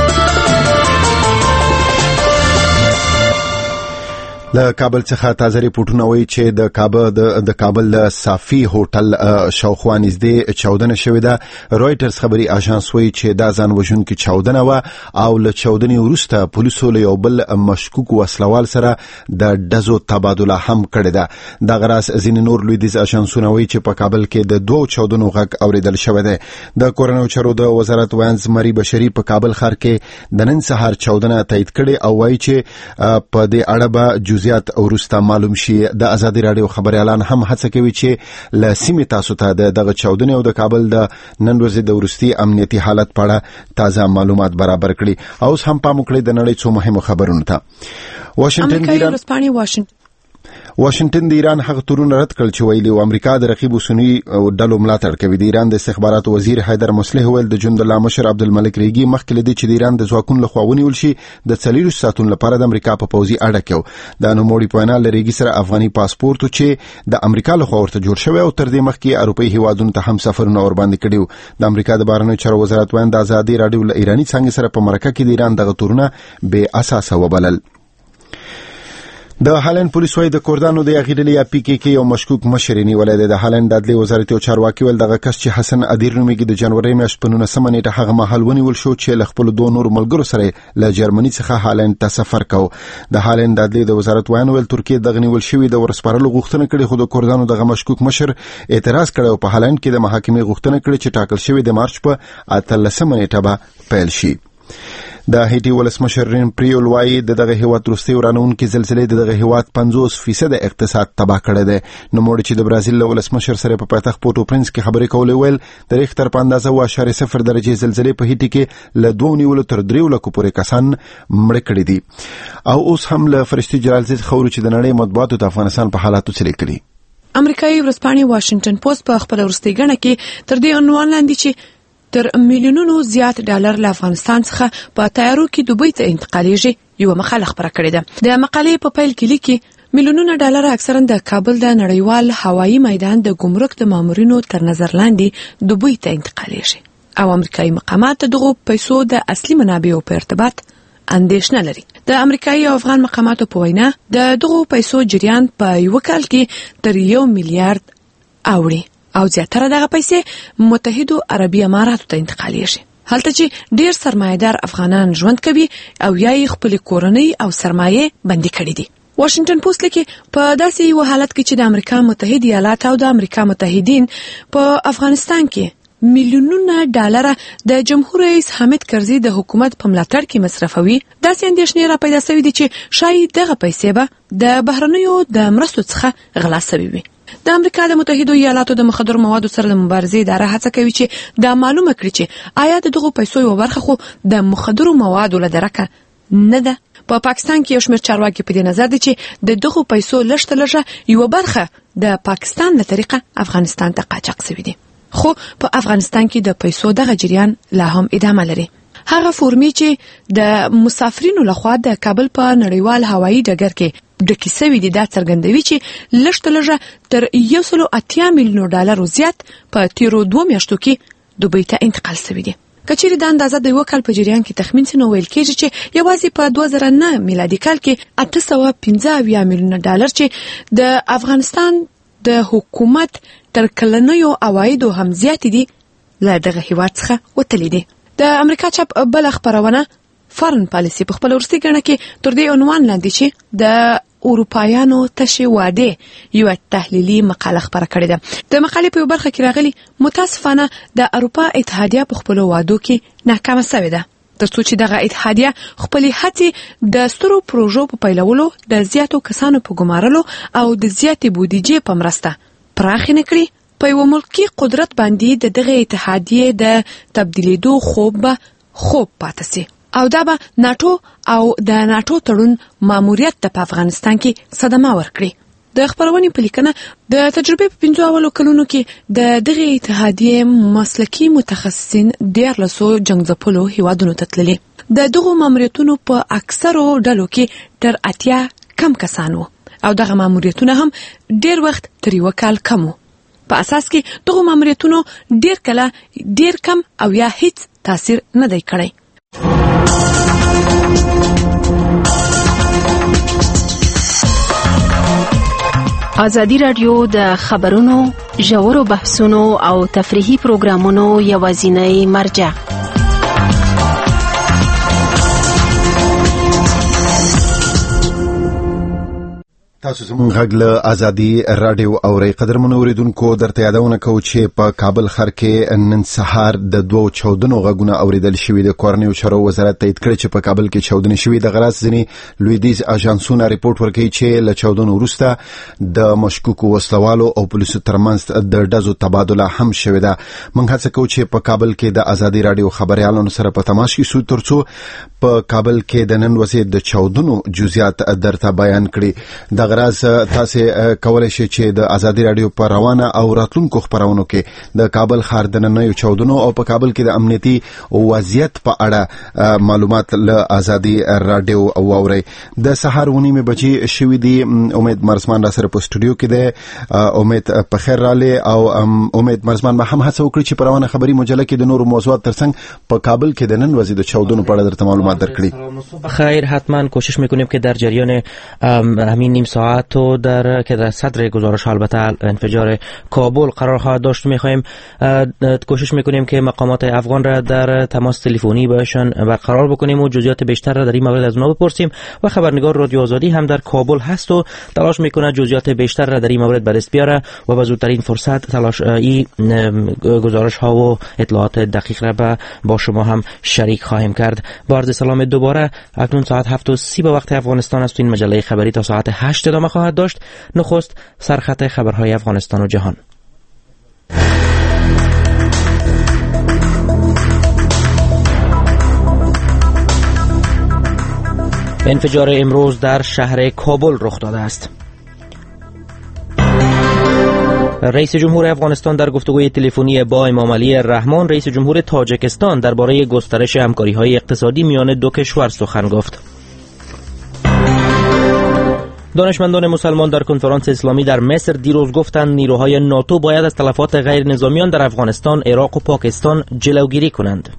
له کابل څخه تازه ریپورتونه وایي چې د کابل د کابل د صافي هوټل شاوخوا نږدې چاودنه شوې ده. رويټرز خبري اژانس وایي چې دا ځان وژونکې چاودنه وه او له چاودنې وروسته پولیسو له یو بل مشکوک وسلوال سره د ډزو تبادله هم کړې ده. دغه راز ځینې نور لویدیځ اژانسونه وایي چې په کابل کې د دوو چاودنو غږ اورېدل شوی دی. د کورنیو چارو د وزارت ویاند زمري بشري په کابل ښار کې د نن سهار چاودنه تایید کړې او وایي چې په دې اړه به زیات ورسته معلوم شي. د ازادي رادیو خبر اعلان هم هڅه کوي چې ل سیمه تاسو ته دغه چاودنې او د کابل د نن ورځې د ورستي امنیتي حالت په اړه تازه معلومات برابر کړي. اوس هم پام وکړئ د نړۍ څو مهمو خبرونو ته. واشنگټن امریکایي ورځپاڼې واشنگټن واشنگټن د ایران هغه تورونه رد کړل چې ویلي و امریکا د رقیب سنی ډلو ملاتړ کوي. د ایران د استخباراتو وزیر حیدر مصلح ویل د جند الله مشر عبدالملک ریګي مخکې لدی چې د ایران د ځواکونو لخوا ونیول شي د څلورو ساعتونو لپاره د امریکا په پوځي اډه کې د نوموړي په وینا لریګي سره افغاني پاسپورت چې د امریکا لخوا ورته جوړ شوی او تر دې مخکې اروپאי هیوادونو ته هم سفرونه ور باندې کړیو. د امریکا د بهرنیو چارو وزارت وینا د ازادي رادیو له ایرانی څنګه سره په مرکه کې د ایران دغه تورونه بې اساسه وبلل. د هالند پولیس وايي د کوردانو د یغیدلې یا پی کې کې یو مشکوک مشر نیولای دی. د هالند د عدلي وزارت یو چارواکي ول دغه کس چې حسن ادیر نومیږي د جنوري میاشتې په نولسمه نیټه هغه مهال ونیول شو چې له خپل دوه نور ملګرو سره له جرمني څخه هالند ته سفر کاو. د هالند د عدلي د وزارت وایي ول ترکیه دغه نیول شوی د ورسپارلو غوښتنه کړې خو د کوردانو دغه مشکوک مشر اعتراض کړ او په هالند کې د محاکمې غوښتنه کړې چې ټاکل شوی د مارچ په اتلسمه نیټه به پیل شي. د هیټي ولسمشر رین پریول وايي دغه هیواد وروستي ورانونکو زلزلې دغه هیواد پنځوس فیصد اقتصاد تباہ کړی دی. نو موږ چې د برازیل ولسمشر سره په پایتخت پورتو پرنس کې خبرې کولې ویل د ریختر په اندازه و اشاره صفر درجه زلزلې په هیټي کې له دوه نیولو تر دریو لکو پورې کسان مړه کړي دي. او اوس هم له فرشتي جلالزید خورو چې د نړۍ مطبوعاتو د افغانستان په حالاتو څه لیکلي. امریکایي ورځپاڼې واشنگټن پوسټ په خپل وروستي غڼه کې تر دې عنوان لاندې چې تر میلیونونو زیات ډالر له افغانستان څخه په تیارو کې دوبۍ ته انتقالیږي یو مقاله خبره کړې ده. د مقالې په پیل کې لیکي میلیونونه ډالر اکثرا د کابل د نړیوال هوایي میدان د ګمرک د مامورینو تر نظر لاندې دوبۍ ته انتقالیږي او امریکایي مقامات دغه پیسو د اصلي منابعو په ارتباط اندېښنه لري. د امریکایي او افغان مقاماتو په وینا د دغه پیسو جریان په یو کال کې تر یو میلیارډ اوړي او زیاتره دغه پیسې متحده عربي اماراتو ته انتقالیږي. هلته چې ډیر سرمایدار افغانان ژوند کوي او یا یې خپل کورنۍ او سرمایه بندي کړې دي. واشنگټن پوسټ لیکي په داسې یو حالت کې چې د امریکا متحده ایالات او د امریکا متحدین په افغانستان کې میلیونونه ډالر د جمهور رئیس حامد کرزي د حکومت په ملاتړ کې مصرفوي، داسې اندېښنې را پیدا شوې دي چې شاید دغه پیسې به د بهرنیو د مرستو څخه غلا شوي وي. د امریکا د متحده ایالاتو د مخدر موادو سره د مبارزې اداره هڅه کوي چې دا معلومه کړي چې آیا د دغه پیسو یو برخه خو د مخدر موادو له درکه نه ده. په پاکستان کې یو شمېر چارواکي په دې نظر دي چې د دغه پیسو لږ لږه یو برخه د پاکستان له طریقه افغانستان ته قاچاق شوی دي. خو په افغانستان کې د پیسو دغه جریان لا هم ادامه لري. هغه فورمې چې د مسافرینو لخوا د کابل په نړیوال هوایي ډګر کې ډکې شوي دي دا څرګندوي چې لږ لږه تر یو سل اتیا میلیونو ډالرو زیات په تیرو دوه میاشتو کې دوبۍ ته انتقال شوي دي. که چیرې دا اندازه د یو کال په جریان کې تخمین شي نو ویل کېږي چې یوازې په دوه زره نه میلادي کال کې اته سوه پنځه اویا میلیونه ډالر چې د افغانستان د حکومت تر کلنیو عوایدو هم زیات دي له دغه هیواد څخه وتلي دي. د امریکا چاپ بل خبرونه فارن پالیسي په خپل ورستي غڼه کې تر دې عنوان لاندې چې د اروپایانو تشې واده یو تحلیلي مقاله خبره کړې ده. د مقالې په یو برخه کې راغلي متاسفانه د اروپا اتحادیه په خپل وادو کې ناکامه شوې ده ترڅو چې دغه اتحادیه خپل هڅې د سترو پروژو په پیلولو د زیاتو کسانو په ګمارلو او د زیاتې بودیجې په مرسته پراخ نه کړي. په یو ملکی قدرت باندې د دغه اتحادیه د تبدیلیدو خوب خوب پاتې سي او دا به ناتو او د ناتو تړون ماموریت په افغانستان کې صدمه ورکړي. د خبرونې په لیکنه د تجربې په پنځو اولو کلونو کې د دغه اتحادیه مسلکی متخصصین ډېر لسو جنگځپلو هیوادونو ته تللي. د دغه ماموریتونو په اکثرو ډلو کې تر اتیا کم کسان وو او دغه ماموریتونه هم ډېر وخت تر یو کال کم وو. په اساس کې دغه ماموریتونو ډېر کله ډېر کم او یا هیڅ تاثیر نه دی کړی. ازادي راډیو د خبرونو ژورو بحثونو او تفریحي پروګرامونو یوازینی مرجع. تاسو زموږ غږ له ازادي رادیو اورئ. قدرمنو اوریدونکو درته یادونه کوو چې په کابل ښار کې نن سهار د دوو چاودنو غږونه اوریدل شوي. د کورنیو چارو وزارت تایید کړی چې په کابل کې چاودنې شوي. د غراس ځینې لویدیځ اژانسونه ریپورت ورکوي چې له چاودنو وروسته د مشکوکو وسلوالو او پولیسو ترمنځ د ډزو تبادله هم شوې ده. موږ هڅه کوو چې په کابل کې د ازادي رادیو خبريالانو سره په تماس کې سو ترڅو په کابل کې د نن ورځې د چاودنو جزئیات درته بیان کړي. د لغراز تاسو کولای شئ چې د ازادي رادیو پر روانه او راتلونکو خبرونو کې د کابل ښار د نننیو چاودنو او په کابل کې د امنیتي وضعیت په اړه معلومات له ازادي رادیو واوري. د سحر ونیمه بجې شوې دي. امید مرزمان را سره په سټوډیو کې ده. امید په خیر رااله او امید مرزمان ما هم هڅه وکړي چې په روانه خبري مجله کې د نورو موضوعات ترڅنګ په کابل کې د نن ورځې د چاودنو په اړه درته معلومات درکړي. خیر، حتما کوشش میکنیم که در جریان همین نیم ساعت و در که در صدر گزارش البته انفجار کابل قرار خواهد داشت میخوایم کوشش میکنیم که مقامات افغان را در تماس تلفنی باشن برقرار بکنیم و جزئیات بیشتر را در این مورد از اونها بپرسیم و خبرنگار رادیو آزادی هم در کابل هست و تلاش میکنه جزئیات بیشتر را در این مورد به دست بیاره و به زودترین فرصت تلاش این گزارش ها و اطلاعات دقیق را با, با شما هم شریک خواهیم کرد. با عرض سلام دوباره، اکنون ساعت هفت و سی به وقت افغانستان است و این مجله خبری تا ساعت هشت ادامه خواهد داشت. نخست سرخط خبرهای افغانستان و جهان. انفجار امروز در شهر کابل رخ داده است. رئیس جمهور افغانستان در گفتگوی تلفنی با امام علی رحمان رئیس جمهور تاجیکستان درباره گسترش همکاری‌های اقتصادی میان دو کشور سخن گفت. دانشمندان مسلمان در کنفرانس اسلامی در مصر دیروز گفتند نیروهای ناتو باید از تلفات غیر نظامیان در افغانستان، عراق و پاکستان جلوگیری کنند.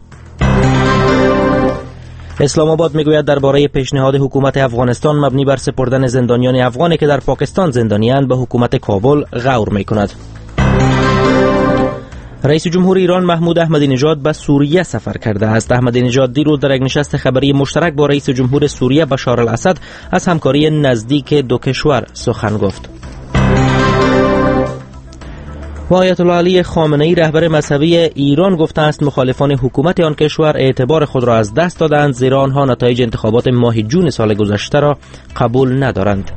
اسلام آباد میگوید درباره پیشنهاد حکومت افغانستان مبنی بر سپردن زندانیان افغانی که در پاکستان زندانیاند به حکومت کابل غور میکند. رئیس جمهور ایران محمود احمدی نژاد به سوریه سفر کرده است. احمدی نژاد دیروز در یک نشست خبری مشترک با رئیس جمهور سوریه بشار الاسد از همکاری نزدیک دو کشور سخن گفت. و آیت الله علی خامنه‌ای رهبر مذهبی ایران گفته است مخالفان حکومت آن کشور اعتبار خود را از دست دادند، زیرا آنها نتایج انتخابات ماه جون سال گذشته را قبول ندارند.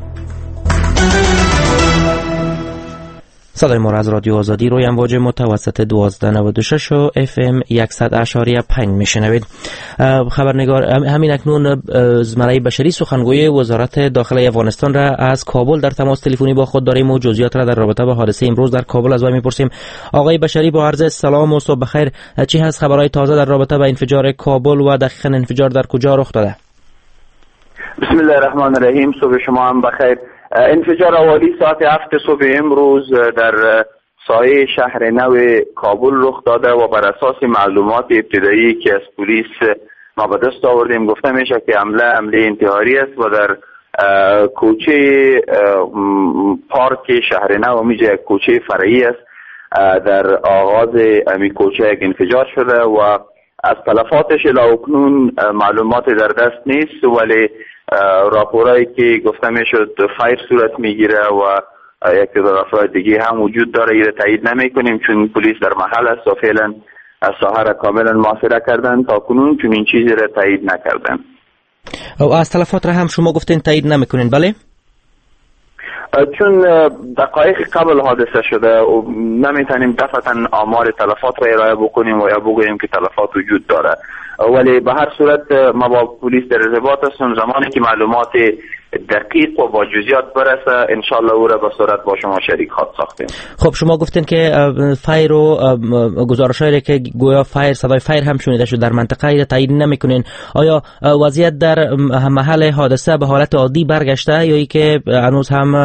صدای ما را از رادیو آزادی روی امواج متوسط دوازده نود و شش و اف ام صد اشاریه پنج میشنوید. خبرنگار همین اکنون زمره بشری سخنگوی وزارت داخلی افغانستان را از کابل در تماس تلفنی با خود داریم و جزئیات را در رابطه با حادثه امروز در کابل از وی میپرسیم. آقای بشری، با عرض سلام و صبح بخیر. چی هست خبرهای تازه در رابطه با انفجار کابل و دقیقاً انفجار در کجا رخ داده؟ بسم الله الرحمن الرحیم. صبح شما هم بخیر. انفجار اولی ساعت هفت صبح امروز در سایه شهر نو کابل رخ داده و بر اساس معلومات ابتدایی که از پلیس ما به دست آوردیم گفته میشه که حمله حمله انتحاری است و در کوچه پارک شهر نو میشه یک کوچه فرعی است. در آغاز امی کوچه یک انفجار شده و از تلفاتش الاکنون معلومات در دست نیست، ولی راپورایی که گفته میشد فایر صورت میگیره و یک تعداد افراد دیگه هم وجود داره، این تایید نمی کنیم چون پلیس در محل است و فعلا ساحه را کاملا محاصره کردن. تا کنون چون این چیزی را تایید نکردن. او از تلفات را هم شما گفتین تایید نمیکنین؟ بله، چون دقایق قبل حادثه شده و نمیتونیم دفعتا آمار تلفات را ارائه بکنیم و یا بگوییم که تلفات وجود داره، ولی به هر صورت ما با پلیس در ارتباط هستیم. زمانی که معلومات دقیق و با جزئیات برسه انشالله او را به صورت با شما شریک خواهد ساختیم. خب شما گفتین که فایر و گزارشایی که گویا فایر صدای فایر هم شنیده شد در منطقه را تایید نمیکنین. آیا وضعیت در محل حادثه به حالت عادی برگشته یا ای که هنوز هم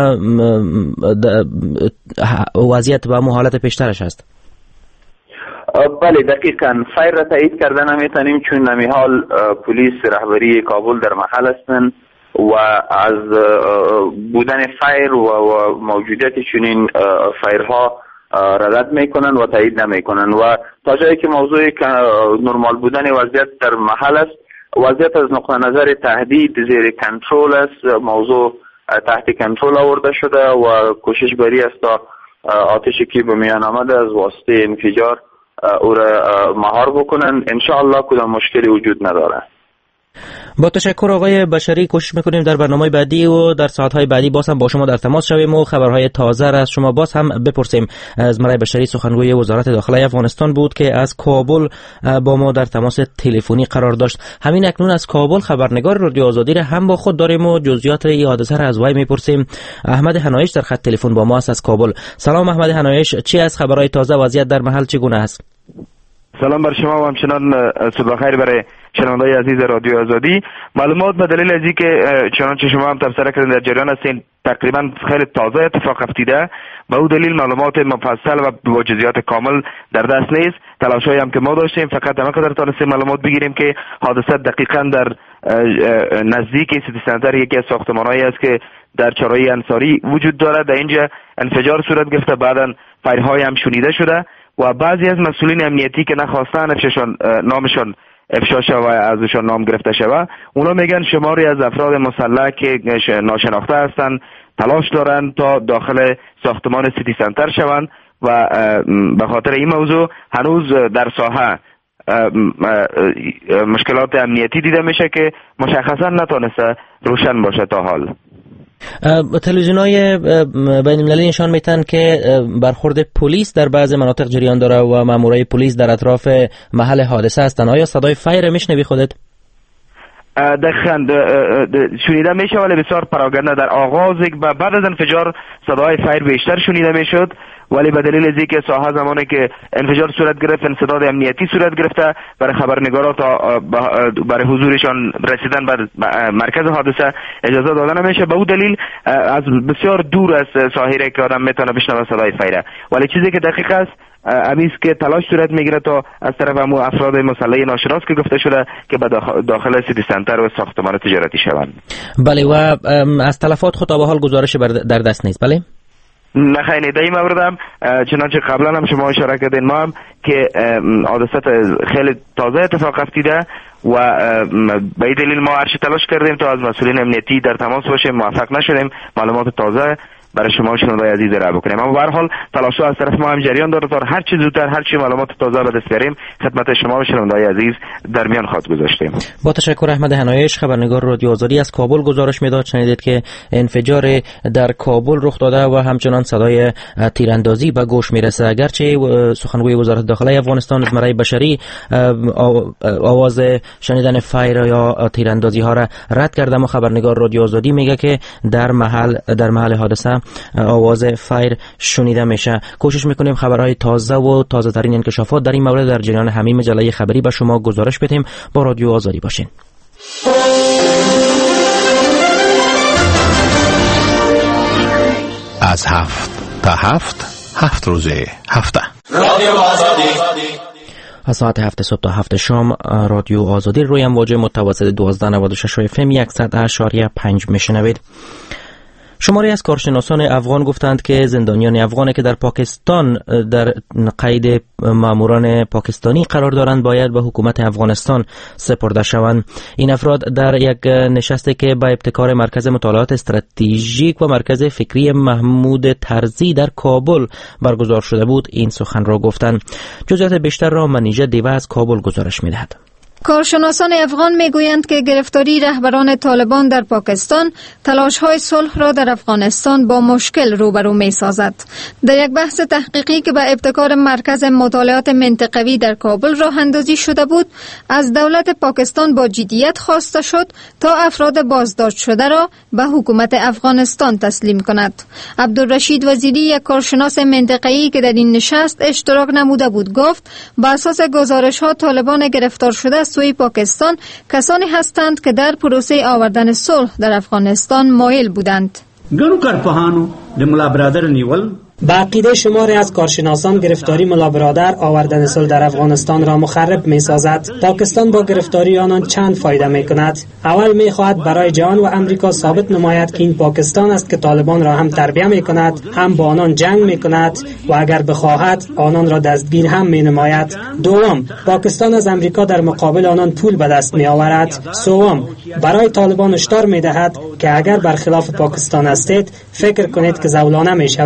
وضعیت به همون حالت پیشترش است؟ بله دقیقاً فایر را تایید کرده نمیتونیم چون نمیحال پلیس رهبری کابل در محل هستند و از بودن فایر و موجودیت چنین فایرها رد میکنن و تایید نمیکنن و تا جایی که موضوع نرمال بودن وضعیت در محل است، وضعیت از نقطه نظر تهدید زیر کنترل است، موضوع تحت کنترل آورده شده و کوشش بری است تا آتشی که به میان آمده از واسطه انفجار او را مهار بکنن. انشاءالله کدام مشکلی وجود نداره. با تشکر آقای بشری. کوشش میکنیم در برنامه بعدی و در ساعتهای بعدی باز هم با شما در تماس شویم و خبرهای تازه را از شما باز هم بپرسیم. از مرای بشری سخنگوی وزارت داخله افغانستان بود که از کابل با ما در تماس تلفنی قرار داشت. همین اکنون از کابل خبرنگار رادیو آزادی را هم با خود داریم و جزئیات این حادثه را از وی میپرسیم. احمد هنایش در خط تلفن با ما است از کابل. سلام احمد هنایش، چی از خبرهای تازه؟ وضعیت در محل چگونه است؟ سلام بر شما و همچنان صبح خیر برای شنوندگان عزیز رادیو آزادی. معلومات به دلیل از اینکه چنانچه شما هم تبصره کردین در جریان هستین تقریبا خیلی تازه اتفاق افتیده، به او دلیل معلومات مفصل و با جزئیات کامل در دست نیست. تلاشایی هم که ما داشتیم فقط همه قدر تونستیم معلومات بگیریم که حادثه دقیقاً در نزدیک سیتی سنتر یکی از ساختمان‌هایی است که در چهارراه انصاری وجود دارد. در اینجا انفجار صورت گرفته، بعداً فایرهای هم شنیده شده و بعضی از مسئولین امنیتی که نخواستن افشاشان نامشان افشا شود و ازشان نام گرفته شود، اونا میگن شماری از افراد مسلح که ناشناخته هستند تلاش دارن تا داخل ساختمان سیتی سنتر شوند و به خاطر این موضوع هنوز در ساحه مشکلات امنیتی دیده میشه که مشخصا نتونسته روشن باشه تا حال. تلویزیون‌های بین المللی نشان میتن که برخورد پلیس در بعض مناطق جریان داره و مامورای پلیس در اطراف محل حادثه هستند. آیا صدای فایر میشنوی خودت؟ دقیقاً شنیده میشه ولی بسیار پراکنده. در آغاز بعد از انفجار صدای فایر بیشتر شنیده میشد، ولی به دلیل از اینکه ساحه زمانی که انفجار صورت گرفت انسداد امنیتی صورت گرفته، برای خبرنگارا تا برای حضورشان رسیدن به مرکز حادثه اجازه داده نمیشه. به اون دلیل از بسیار دور از ساحه که آدم میتونه بشنوه صدای فایر، ولی چیزی که دقیق است امیز که تلاش صورت میگیره تا از طرف امو افراد مسلح ناشناس که گفته شده که به داخل سیتی سنتر و ساختمان تجارتی شوند. بله، و از تلفات خود تا به حال گزارش در دست نیست؟ بله نخیر در این مورد هم چنانچه قبلا هم شما اشاره کردین ما هم که حادثه خیلی تازه اتفاق افتیده و به این دلیل ما هرچی تلاش کردیم تا از مسئولین امنیتی در تماس باشیم، موفق نشدیم معلومات تازه برای شما شنوندگان عزیز را بکنیم. اما به هر حال تلاش‌ها از طرف ما هم جریان داره تا هر چه زودتر هر چه معلومات تازه به دست بیاریم خدمت شما و شنوندگان عزیز در میان خواهد گذاشتیم. با تشکر احمد هنایش، خبرنگار رادیو آزادی از کابل گزارش میداد. شنیدید که انفجار در کابل رخ داده و همچنان صدای تیراندازی به گوش میرسه. اگرچه سخنگوی وزارت داخله افغانستان مرای بشری آواز شنیدن فایر یا تیراندازی ها را رد کرده، اما خبرنگار رادیو آزادی میگه که در محل در محل حادثه آواز فایر شنیده میشه. کوشش میکنیم خبرهای تازه و تازه ترین انکشافات در این مورد در جریان همین مجله خبری به شما گزارش بدیم. با رادیو آزادی باشین. از هفت تا هفت هفت روزه هفته رادیو آزادی از ساعت هفت صبح تا هفت شام رادیو آزادی روی امواج متوسط دوازده نود و شش اف ام صد اشاریه پنج میشنوید. شماری از کارشناسان افغان گفتند که زندانیان افغانی که در پاکستان در قید ماموران پاکستانی قرار دارند باید به حکومت افغانستان سپرده شوند. این افراد در یک نشستی که با ابتکار مرکز مطالعات استراتژیک و مرکز فکری محمود طرزی در کابل برگزار شده بود این سخن را گفتند. جزئیات بیشتر را منیژه دیوه از کابل گزارش می‌دهد. کارشناسان افغان میگویند که گرفتاری رهبران طالبان در پاکستان تلاش‌های صلح را در افغانستان با مشکل روبرو می‌سازد. در یک بحث تحقیقی که به ابتکار مرکز مطالعات منطقوی در کابل راه اندازی شده بود، از دولت پاکستان با جدیت خواسته شد تا افراد بازداشت شده را به حکومت افغانستان تسلیم کند. عبدالرشید وزیری، یک کارشناس منطقه‌ای که در این نشست اشتراک نموده بود، گفت بر اساس گزارش‌ها طالبان گرفتار شده سوی پاکستان کسانی هستند که در پروسه آوردن صلح در افغانستان مایل بودند. ګڼو کارپوهانو د ملا برادر نیول به عقیده شماری از کارشناسان گرفتاری ملا برادر آوردن صلح در افغانستان را مخرب می سازد. پاکستان با گرفتاری آنان چند فایده می کند. اول می خواهد برای جهان و امریکا ثابت نماید که این پاکستان است که طالبان را هم تربیه می کند، هم با آنان جنگ می کند و اگر بخواهد آنان را دستگیر هم می نماید. دوم، پاکستان از امریکا در مقابل آنان پول به دست می آورد. سوم، برای طالبان هشدار می دهد که اگر برخلاف پاکستان هستید فکر کنید که زولانه می شوید.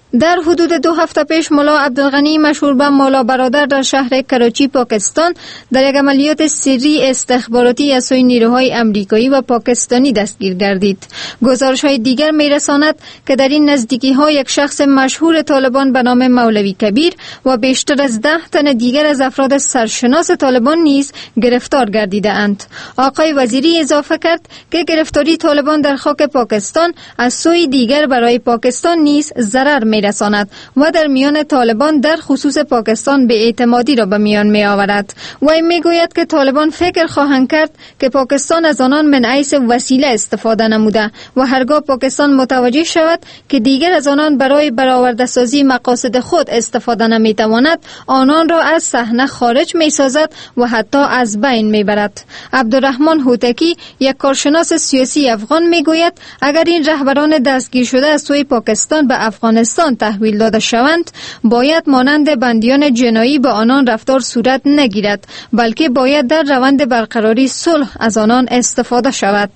در حدود دو هفته پیش ملا عبدالغنی مشهور به ملا برادر در شهر کراچی پاکستان در یک عملیات سری استخباراتی از سوی نیروهای امریکایی و پاکستانی دستگیر گردید. گزارش‌های دیگر می‌رساند که در این نزدیکی‌ها یک شخص مشهور طالبان به نام مولوی کبیر و بیشتر از ده تن دیگر از افراد سرشناس طالبان نیز گرفتار گردیده‌اند. آقای وزیری اضافه کرد که گرفتاری طالبان در خاک پاکستان از سوی دیگر برای پاکستان نیز ضرر می‌رساند و در میان طالبان در خصوص پاکستان به اعتمادی را به میان می‌آورد. وی می‌گوید که طالبان فکر خواهند کرد که پاکستان از آنان من حیث وسیله استفاده نموده و هرگاه پاکستان متوجه شود که دیگر از آنان برای برآورده سازی مقاصد خود استفاده نمی‌تواند، آنان را از صحنه خارج می‌سازد و حتی از بین می‌برد. عبدالرحمن هوتکی، یک کارشناس سیاسی افغان، می‌گوید اگر این رهبران دستگیر شده از سوی پاکستان به افغانستان تحویل داده شوند، باید مانند بندیان جنایی به آنان رفتار صورت نگیرد، بلکه باید در روند برقراری صلح از آنان استفاده شود.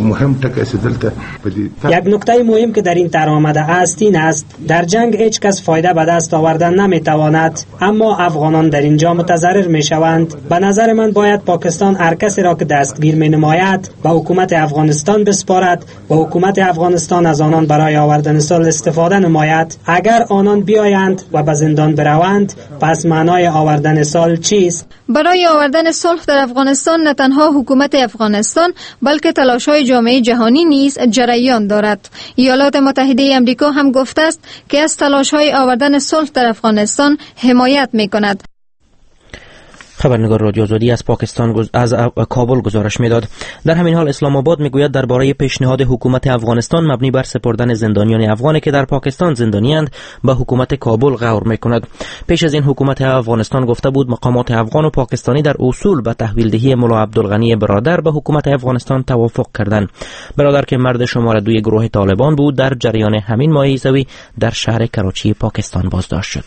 یک نکته مهم که در این طرح آمده است این است در جنگ هیچ کس فایده به دست آوردن نمیتواند، اما افغانان در اینجا متضرر میشوند. به نظر من باید پاکستان هر کسی را که دستگیر می نماید به حکومت افغانستان بسپارد و حکومت افغانستان از آنان برای آوردن صلح استفاده نماید. اگر آنان بیایند و به زندان بروند، پس معنای آوردن صلح چیست؟ برای آوردن صلح در افغانستان نه تنها حکومت افغانستان بلکه تلاش‌های جامعه جهانی نیز جریان دارد. ایالات متحده آمریکا هم گفته است که از تلاش‌های آوردن صلح در افغانستان حمایت می‌کند. خبرنگار رادیو آزادی از پاکستان از کابل گزارش میداد. در همین حال اسلام آباد میگوید درباره پیشنهاد حکومت افغانستان مبنی بر سپردن زندانیان افغانی که در پاکستان زندانی‌اند به حکومت کابل غور میکند. پیش از این حکومت افغانستان گفته بود مقامات افغان و پاکستانی در اصول به تحویل دهی ملا عبدالغنی برادر به حکومت افغانستان توافق کردند. برادر که مرد شماره دوی گروه طالبان بود در جریان همین ماه عیسوی در شهر کراچی پاکستان بازداشت شد.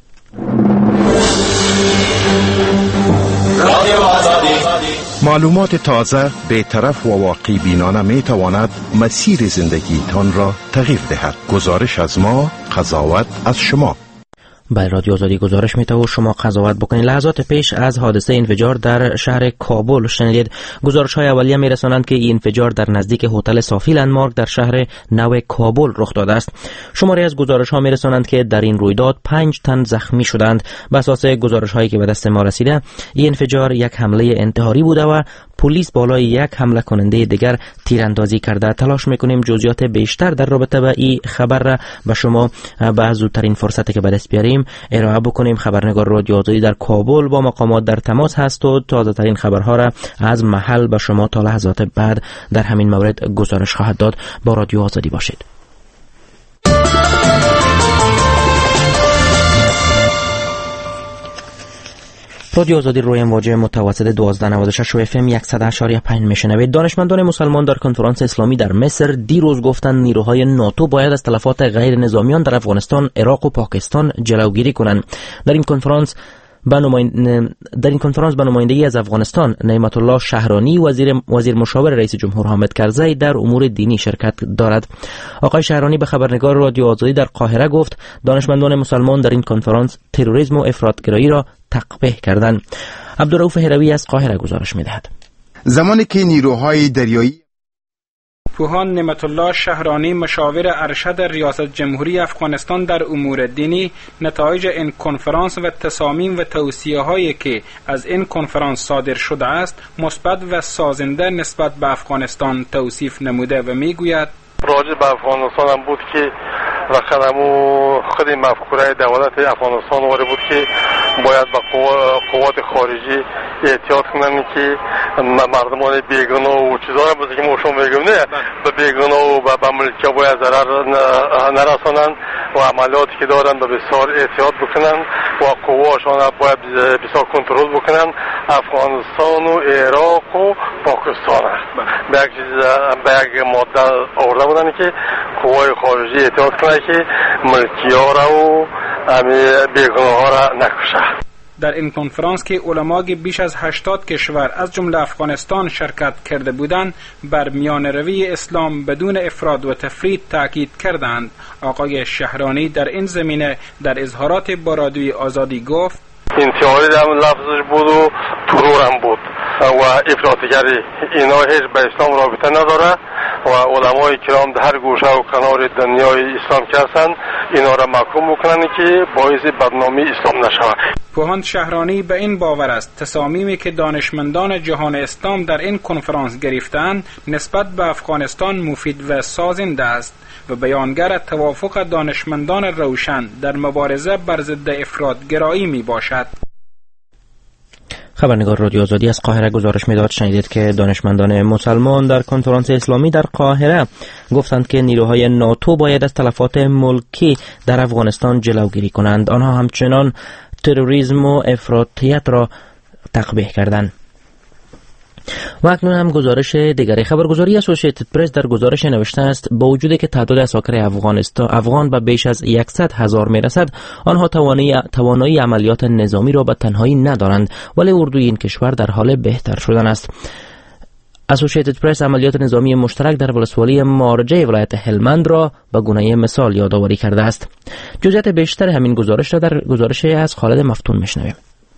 معلومات تازه، بی‌طرف و واقعی بینانه می تواند مسیر زندگی تان را تغییر دهد. گزارش از ما، قضاوت از شما. برای رادیو آزادی گزارش میته و شما قضاوت بکنید. لحظات پیش از حادثه انفجار در شهر کابل شنیدید. گزارش های اولیه میرسانند که این انفجار در نزدیک هتل صافی لندمارک در شهر نو کابل رخ داده است. شماری از گزارش ها میرسانند که در این رویداد پنج تن زخمی شدند. بر اساس گزارش هایی که به دست ما رسیده، این انفجار یک حمله انتحاری بوده و پلیس بالای یک حمله کننده دیگر تیراندازی کرده. تلاش میکنیم جزئیات بیشتر در رابطه با این خبر را به شما به زودترین فرصتی که به دست بیاریم ارائه بکنیم. خبرنگار رادیو آزادی در کابل با مقامات در تماس هست و تازه ترین خبرها را از محل به شما تا لحظات بعد در همین مورد گزارش خواهد داد. با رادیو آزادی باشید. رادیو آزادی روی موج متوسط دوازده نود و شش و اف ام صد و اشاره پنج میشنوید. دانشمندان مسلمان در کنفرانس اسلامی در مصر دیروز گفتند نیروهای ناتو باید از تلفات غیر نظامیان در افغانستان، عراق و پاکستان جلوگیری کنند. در این کنفرانس به در این کنفرانس به نمایندگی از افغانستان نعمت الله شهرانی وزیر وزیر مشاور رئیس جمهور حامد کرزی در امور دینی شرکت دارد. آقای شهرانی به خبرنگار رادیو آزادی در قاهره گفت دانشمندان مسلمان در این کنفرانس تروریسم و افراطگرایی را تقبیح کردند. عبدالرؤوف هروی از قاهره گزارش می‌دهد. زمانی که نیروهای دریایی پوهان نعمت الله شهرانی مشاور ارشد ریاست جمهوری افغانستان در امور دینی نتایج این کنفرانس و تصامیم و توصیه‌هایی که از این کنفرانس صادر شده است مثبت و سازنده نسبت به افغانستان توصیف نموده و میگوید راجع به افغانستان هم بود که رقمو خود مفکوره دولت افغانستان وارد بود که باید با قوات خارجی احتیاط کنند که مردمان بیگناه و چیزایی بود که ما شما میگیم نه به بیگناه و به ملکیت باید ضرر نرسانند و عملیاتی که دارند به بسیار احتیاط بکنند و قواشان باید بسیار کنترل بکنند افغانستان و عراق و پاکستان. به یک چیز به یک ماده آورده بودن که قوای خارجی احتیاط کنند که ملکی‌ها را و بیگناه ها را نکشه. در این کنفرانس که علمای بیش از هشتاد کشور از جمله افغانستان شرکت کرده بودند بر میان روی اسلام بدون افراط و تفرید تاکید کردند. آقای شهرانی در این زمینه در اظهارات با رادیوی آزادی گفت انتحاری در لفظش بود و ترورم بود و افراطگری، اینا هیچ به اسلام رابطه نداره و علمای کرام در هر گوشه و کنار دنیای اسلام که هستند اینا را محکوم بکنند که باعث بدنامی اسلام نشود. پوهاند شهرانی به این باور است تصامیمی که دانشمندان جهان اسلام در این کنفرانس گرفتند نسبت به افغانستان مفید و سازنده است و بیانگر توافق دانشمندان روشن در مبارزه بر ضد افراطگرایی می باشد. خبرنگار رادیو آزادی از قاهره گزارش میداد. شنیدید که دانشمندان مسلمان در کنفرانس اسلامی در قاهره گفتند که نیروهای ناتو باید از تلفات ملکی در افغانستان جلوگیری کنند. آنها همچنان تروریسم و افراطیت را تقبیح کردند. و اکنون هم گزارش دیگری. خبرگزاری اسوسییتد پرس در گزارش نوشته است با وجودی که تعداد اساکر افغانستان افغان به بیش از صد هزار میرسد، آنها توانایی توانایی عملیات نظامی را به تنهایی ندارند، ولی اردوی این کشور در حال بهتر شدن است. اسوسییتد پرس عملیات نظامی مشترک در ولسوالی مارجه ولایت هلمند را به گونه مثال یادآوری کرده است. جزئیات بیشتر همین گزارش را در گزارش از خالد مفتون میشنویم.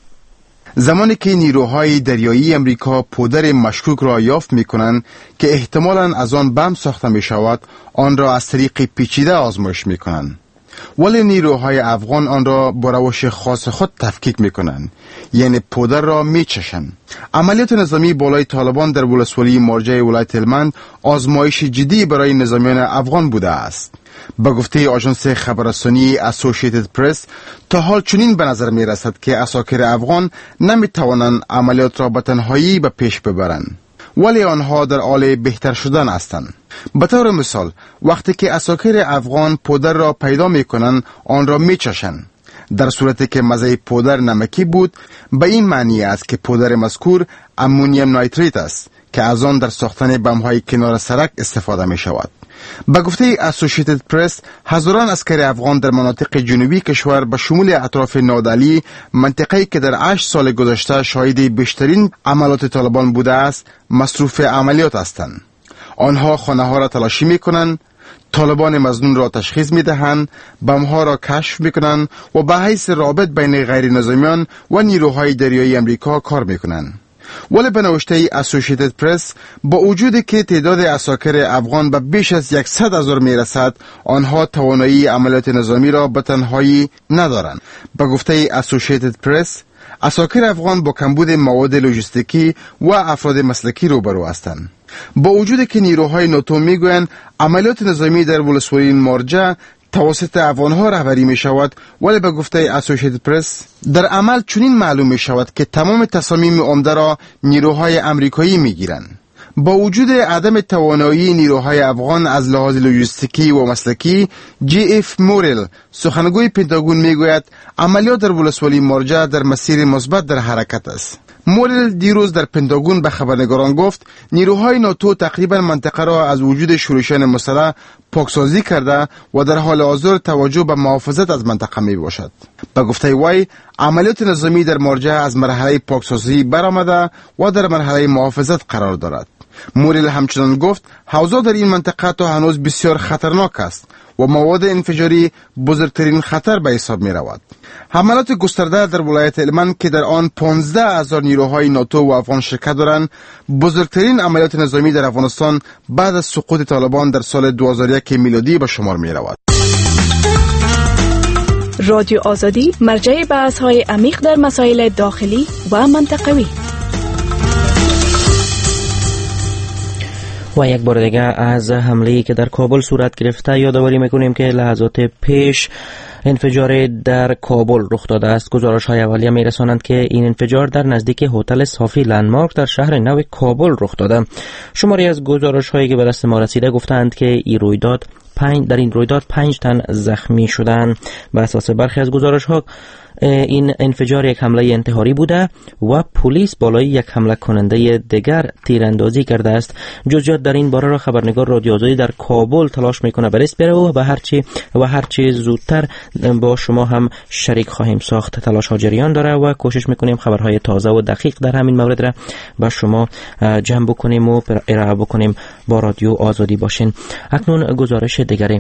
زمانی که نیروهای دریایی امریکا پودر مشکوک را یافت می‌کنند که احتمالاً از آن بم ساخته می‌شود، آن را از طریق پیچیده آزمایش می‌کنند. ولی نیروهای افغان آن را با روش خاص خود تفکیک می‌کنند، یعنی پودر را می‌چشند. عملیات نظامی بالای طالبان در ولسوالی مارجه ولایت هلمند آزمایش جدی برای نظامیان افغان بوده است. به گفته آژانس خبررسانی اسوسییتد پرس، تا حال چنین به نظر می رسد که اساکر افغان نمی توانند عملیات را به تنهایی به پیش ببرند، ولی آنها در حال بهتر شدن هستند. به طور مثال، وقتی که اساکر افغان پودر را پیدا می کنند، آن را می چشند. در صورتی که مزه پودر نمکی بود، به این معنی است که پودر مذکور امونیم نایتریت است که از آن در ساختن بم‌های کنار سرک استفاده می شود. به گفته اسوسییتد پرس، هزاران عسکر افغان در مناطق جنوبی کشور به شمول اطراف نادعلی، منطقه‌ای که در هشت سال گذشته شاهد بیشترین عملیات طالبان بوده است، مصروف عملیات هستند. آنها خانه‌ها را تلاشی می‌کنند، طالبان مظنون را تشخیص می‌دهند، بم‌ها را کشف می‌کنند و به حیث رابط بین غیر نظامیان و نیروهای دریایی امریکا کار می‌کنند. ولی به نوشته اسوسییتد پرس، با وجودی که تعداد اساکر افغان به بیش از صد هزار می رسد، آنها توانایی عملیات نظامی را به تنهایی ندارند. به گفته اسوسییتد پرس، اساکر افغان با کمبود مواد لوجستیکی و افراد مسلکی روبرو هستند. با وجودی که نیروهای ناتو میگویند عملیات نظامی در ولسوالی مارجه توسط افغانها رهبری می شود، ولی به گفته اسوسییتد پرس در عمل چنین معلوم می شود که تمام تصامیم عمده را نیروهای امریکایی می گیرند. با وجود عدم توانایی نیروهای افغان از لحاظ لوجستیکی و مسلکی، جی اف مورل سخنگوی پنتاگون می گوید عملیات در ولسوالی مارجه در مسیر مثبت در حرکت است. مورل دیروز در پنتاگون به خبرنگاران گفت نیروهای ناتو تقریبا منطقه را از وجود شورشیان مسلح پاکسازی کرده و در حال حاضر توجه به محافظت از منطقه می باشد. به گفته وی، عملیات نظامی در مارجه از مرحله پاکسازی برآمده و در مرحله محافظت قرار دارد. مورل همچنان گفت حوزه در این منطقه تا هنوز بسیار خطرناک است و مواد انفجاری بزرگترین خطر به حساب می رود. حملات گسترده در ولایت هلمند که در آن پانزده هزار نیروهای ناتو و افغان شرکت دارند، بزرگترین عملیات نظامی در افغانستان بعد از سقوط طالبان در سال دو هزار و یک میلادی به شمار می رود. رادیو آزادی مرجع بحث‌های عمیق در مسائل داخلی و منطقوی. و یک بار دیگه از حمله‌ای که در کابل صورت گرفته یادآوری میکنیم که لحظات پیش انفجار در کابل رخ داده است. گزارش‌های اولیه میرسانند که این انفجار در نزدیک هتل صافی لندمارک در شهر نو کابل رخ داده. شماری از گزارش‌هایی که به دست ما رسیده گفتند که این رویداد پنج در این رویداد پنج تن زخمی شدند. بر اساس برخی از گزارش‌ها این انفجار یک حمله انتحاری بوده و پلیس بالای یک حمله کننده دیگر تیراندازی کرده است. جزئیات در این باره را خبرنگار رادیو آزادی در کابل تلاش میکنه برس بره و هرچی و هرچی زودتر با شما هم شریک خواهیم ساخت. تلاش ها جریان داره و کوشش میکنیم خبرهای تازه و دقیق در همین مورد را با شما جمع بکنیم و ارائه بکنیم. با رادیو آزادی باشین. اکنون گزارش دیگری.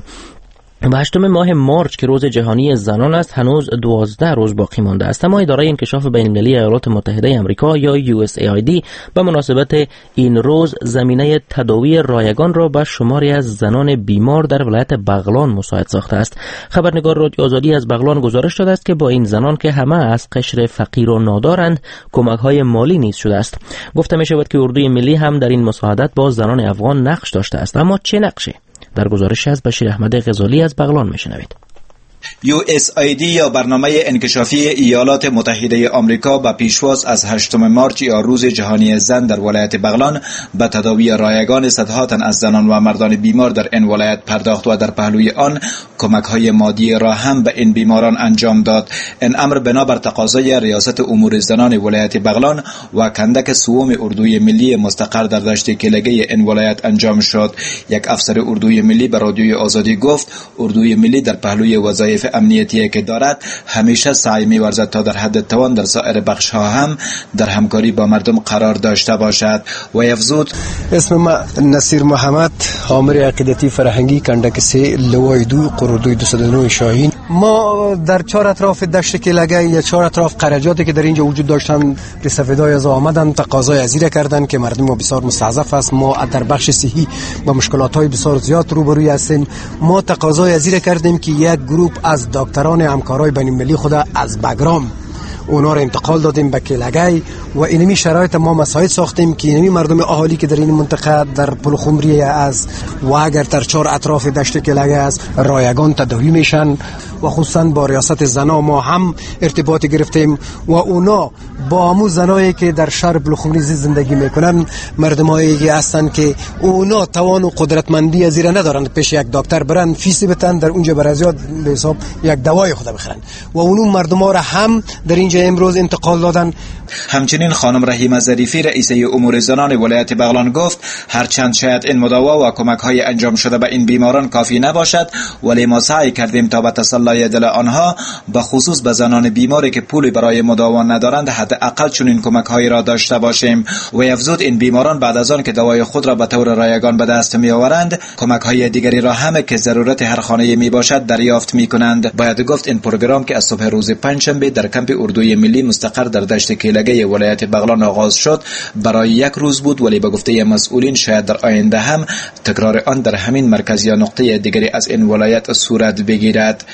و هشتم ماه مارچ که روز جهانی زنان است هنوز دوازده روز باقی مانده است، اما اداره انکشاف بین‌المللی ایالات متحده آمریکا یا یو اس ای آی دی به مناسبت این روز زمینه تداوی رایگان را به شماری از زنان بیمار در ولایت بغلان مساعد ساخته است. خبرنگار رادیو آزادی از بغلان گزارش داده است که با این زنان که همه از قشر فقیر و نادارند کمک‌های مالی نیز شده است. گفته می شود که اردوی ملی هم در این مساعدت با زنان افغان نقش داشته است، اما چه نقشی؟ در گزارش از بشیر احمد غزالی از بغلان میشنوید. یو اس آی دی یا برنامه انکشافی ایالات متحده آمریکا با پیشواز از هشتم مارچ یا روز جهانی زن در ولایت بغلان به تداوی رایگان صدها تن از زنان و مردان بیمار در این ولایت پرداخت و در پهلوی آن کمک‌های مادی را هم به این بیماران انجام داد. این امر بنابر تقاضای ریاست امور زنان ولایت بغلان و کندک سوم اردوی ملی مستقر در دشت کلگه این ولایت انجام شد. یک افسر اردوی ملی به رادیوی آزادی گفت اردوی ملی در پهلوی وظایف امنیتی که دارد همیشه سعی می‌ورزد تا در حد توان در سایر بخش‌ها هم در همکاری با مردم قرار داشته باشد. و افزود اسم ما نصیر محمد، آمر عقیدتی فرهنگی کندک سه لوای دو قردوی دو صد و نه شاهین. ما در چهار اطراف دشت کلگه یا چهار اطراف قرجاتی که در اینجا وجود داشتن رسفدای از آمدن تقاضای ازیره کردن که مردم ما بسیار مستضعف است. ما در بخش صحی با مشکلات‌های بسیار زیاد روبروی هستیم. ما تقاضای ازیره کردیم که یک گروه از دکتران همکارای بین‌المللی خود از بگرام اونا رو انتقال دادیم به کلگی و اینمی شرایط ما مساعد ساختیم که اینمی مردم اهالی که در این منطقه در پلخمری از و اگر در چهار اطراف دشت کلگی از رایگان تداوی میشن و خصوصا با ریاست زنا ما هم ارتباط گرفتیم و اونا با همون زنایی که در شهر پلخمری زندگی میکنن مردمایی هستن که اونا توان و قدرتمندی زیر ندارن پیش یک دکتر برن فیسی بتن در اونجا برازیات به حساب یک دوای خود بخرن و اونو مردما را هم در اینجا امروز انتقال دادن. همچنین خانم رحیمه ظریفی رئیسه امور زنان ولایت بغلان گفت هرچند شاید این مداوا و کمک‌های انجام شده به این بیماران کافی نباشد ولی ما سعی کردیم تا به تسلای دل آنها به خصوص به زنان بیماری که پولی برای مداوا ندارند حداقل چنین کمک‌هایی را داشته باشیم. و افزود این بیماران بعد از آن که دوای خود را به طور رایگان به دست می‌آورند کمک‌های دیگری را هم که ضرورت هر خانه میباشد دریافت می‌کنند. باید گفت این پروگرام که از صبح روز پنجشنبه در کمپ اردوی ملی مستقر در دشت کیلگه ولایت بغلان آغاز شد برای یک روز بود ولی به گفته مسئولین شاید در آینده هم تکرار آن در همین مرکز یا نقطه دیگری از این ولایت صورت بگیرد.